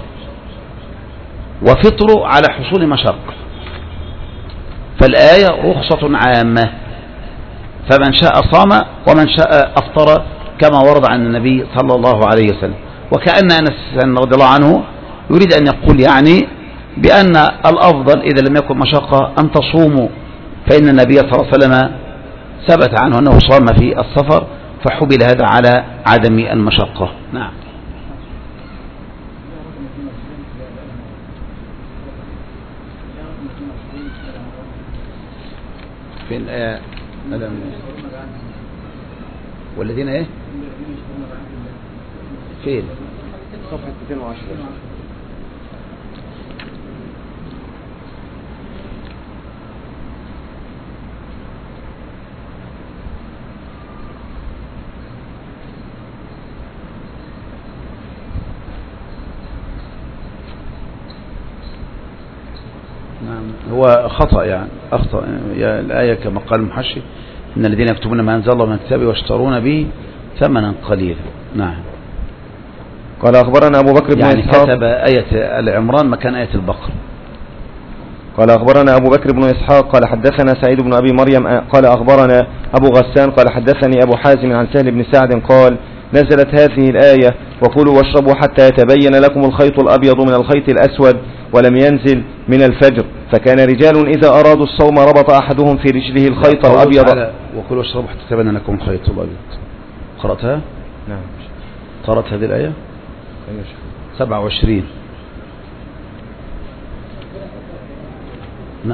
وفطره على حصول مشقة. فالآية رخصة عامة فمن شاء صام ومن شاء أفطر كما ورد عن النبي صلى الله عليه وسلم. وكأن أنس رضي الله عنه يريد أن يقول يعني بأن الأفضل إذا لم يكن مشقة أن تصوموا فإن النبي صلى الله عليه وسلم ثبت عنه أنه صام في السفر فحبل هذا على عدم المشقة. نعم. فين الآية والذين ايه فين صفحة 210. هو خطأ يعني أخطأ الآية كما قال المحشي إن الذين يكتبون ما أنزل الله من الكتاب ويشترون به ثمنا قليلا. نعم. قال أخبرنا أبو بكر بن يعني إسحاق كتب آية العمران مكان آية البقر. قال أخبرنا أبو بكر بن إسحاق قال حدثنا سعيد بن أبي مريم قال أخبرنا أبو غسان قال حدثني أبو حازم عن سهل بن سعد قال نزلت هذه الآية وكلوا واشربوا حتى يتبين لكم الخيط الأبيض من الخيط الأسود ولم ينزل من الفجر فكان رجال إذا أرادوا الصوم ربط أحدهم في رجله الخيط الأبيض. وكلوا واشربوا حتى يتبين لكم الخيط الأبيض. قرأتها؟ نعم. قرأت هذه الآية 27. نعم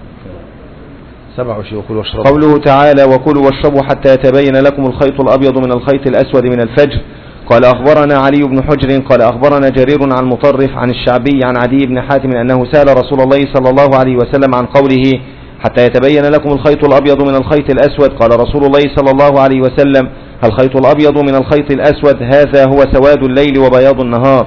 27. وكلوا واشربوا. قوله تعالى وكلوا واشربوا حتى يتبين لكم الخيط الأبيض من الخيط الأسود من الفجر. قال أخبرنا علي بن حجر قال أخبرنا جرير عن مطرف عن الشعبي عن عدي بن حاتم أنه سأل رسول الله صلى الله عليه وسلم عن قوله حتى يتبين لكم الخيط الأبيض من الخيط الأسود. قال رسول الله صلى الله عليه وسلم الخيط الأبيض من الخيط الأسود هذا هو سواد الليل وبياض النهار.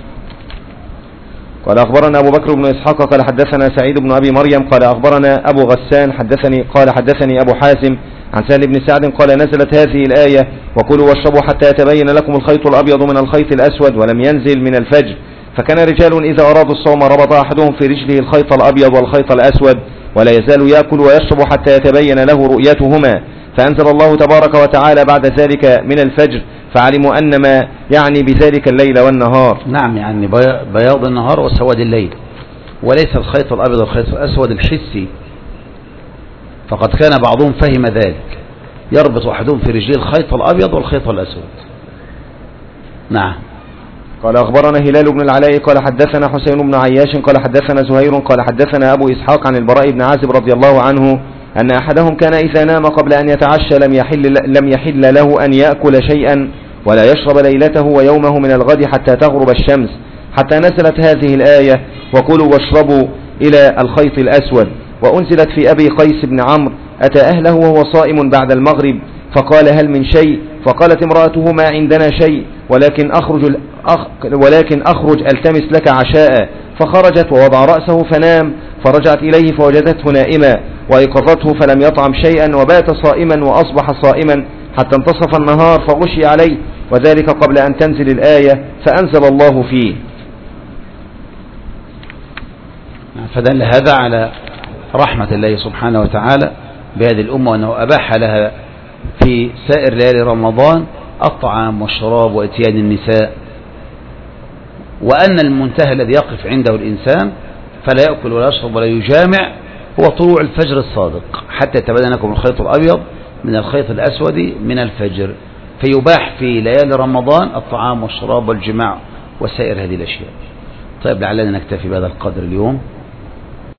قال أخبرنا أبو بكر بن إسحاق قال حدثنا سعيد بن أبي مريم قال أخبرنا أبو غسان حدثني أبو حازم عن سهل بن سعد قال نزلت هذه الآية وكلوا واشربوا حتى يتبين لكم الخيط الأبيض من الخيط الأسود ولم ينزل من الفجر فكان رجال إذا أرادوا الصوم ربط أحدهم في رجله الخيط الأبيض والخيط الأسود ولا يزال يأكل ويشرب حتى يتبين له رؤيتهما فأنزل الله تبارك وتعالى بعد ذلك من الفجر فعلموا أن ما يعني بذلك الليل والنهار. نعم يعني بياض النهار وسواد الليل وليس الخيط الأبيض والخيط الأسود الحسي فقد كان بعضهم فهم ذلك يربط أحدهم في رجليه الخيط الأبيض والخيط الأسود. نعم. قال أخبرنا هلال بن العلاء قال حدثنا حسين بن عياش قال حدثنا زهير قال حدثنا أبو إسحاق عن البراء بن عازب رضي الله عنه أن أحدهم كان إذا نام قبل أن يتعشى لم يحل له أن يأكل شيئا ولا يشرب ليلته ويومه من الغد حتى تغرب الشمس، حتى نزلت هذه الآية وكلوا واشربوا إلى الخيط الأسود. وأنزلت في أبي قيس بن عمرو أتى أهله وهو صائم بعد المغرب فقال هل من شيء؟ فقالت امرأته ما عندنا شيء ولكن أخرج ألتمس لك عشاء. فخرجت ووضع رأسه فنام، فرجعت إليه فوجدته نائما وأيقظته فلم يطعم شيئا وبات صائما وأصبح صائما حتى انتصف النهار فغشي عليه، وذلك قبل أن تنزل الآية فأنزل الله فيه. فدل هذا على رحمة الله سبحانه وتعالى بهذه الأمة، وأنه أباح لها في سائر ليالي رمضان الطعام والشراب وإتيان النساء، وأن المنتهى الذي يقف عنده الإنسان فلا يأكل ولا يشرب ولا يجامع هو طلوع الفجر الصادق حتى يتبين لكم الخيط الأبيض من الخيط الأسود من الفجر. فيباح في ليالي رمضان الطعام والشراب والجماع وسائر هذه الأشياء. طيب لعلنا نكتفي بهذا القدر اليوم.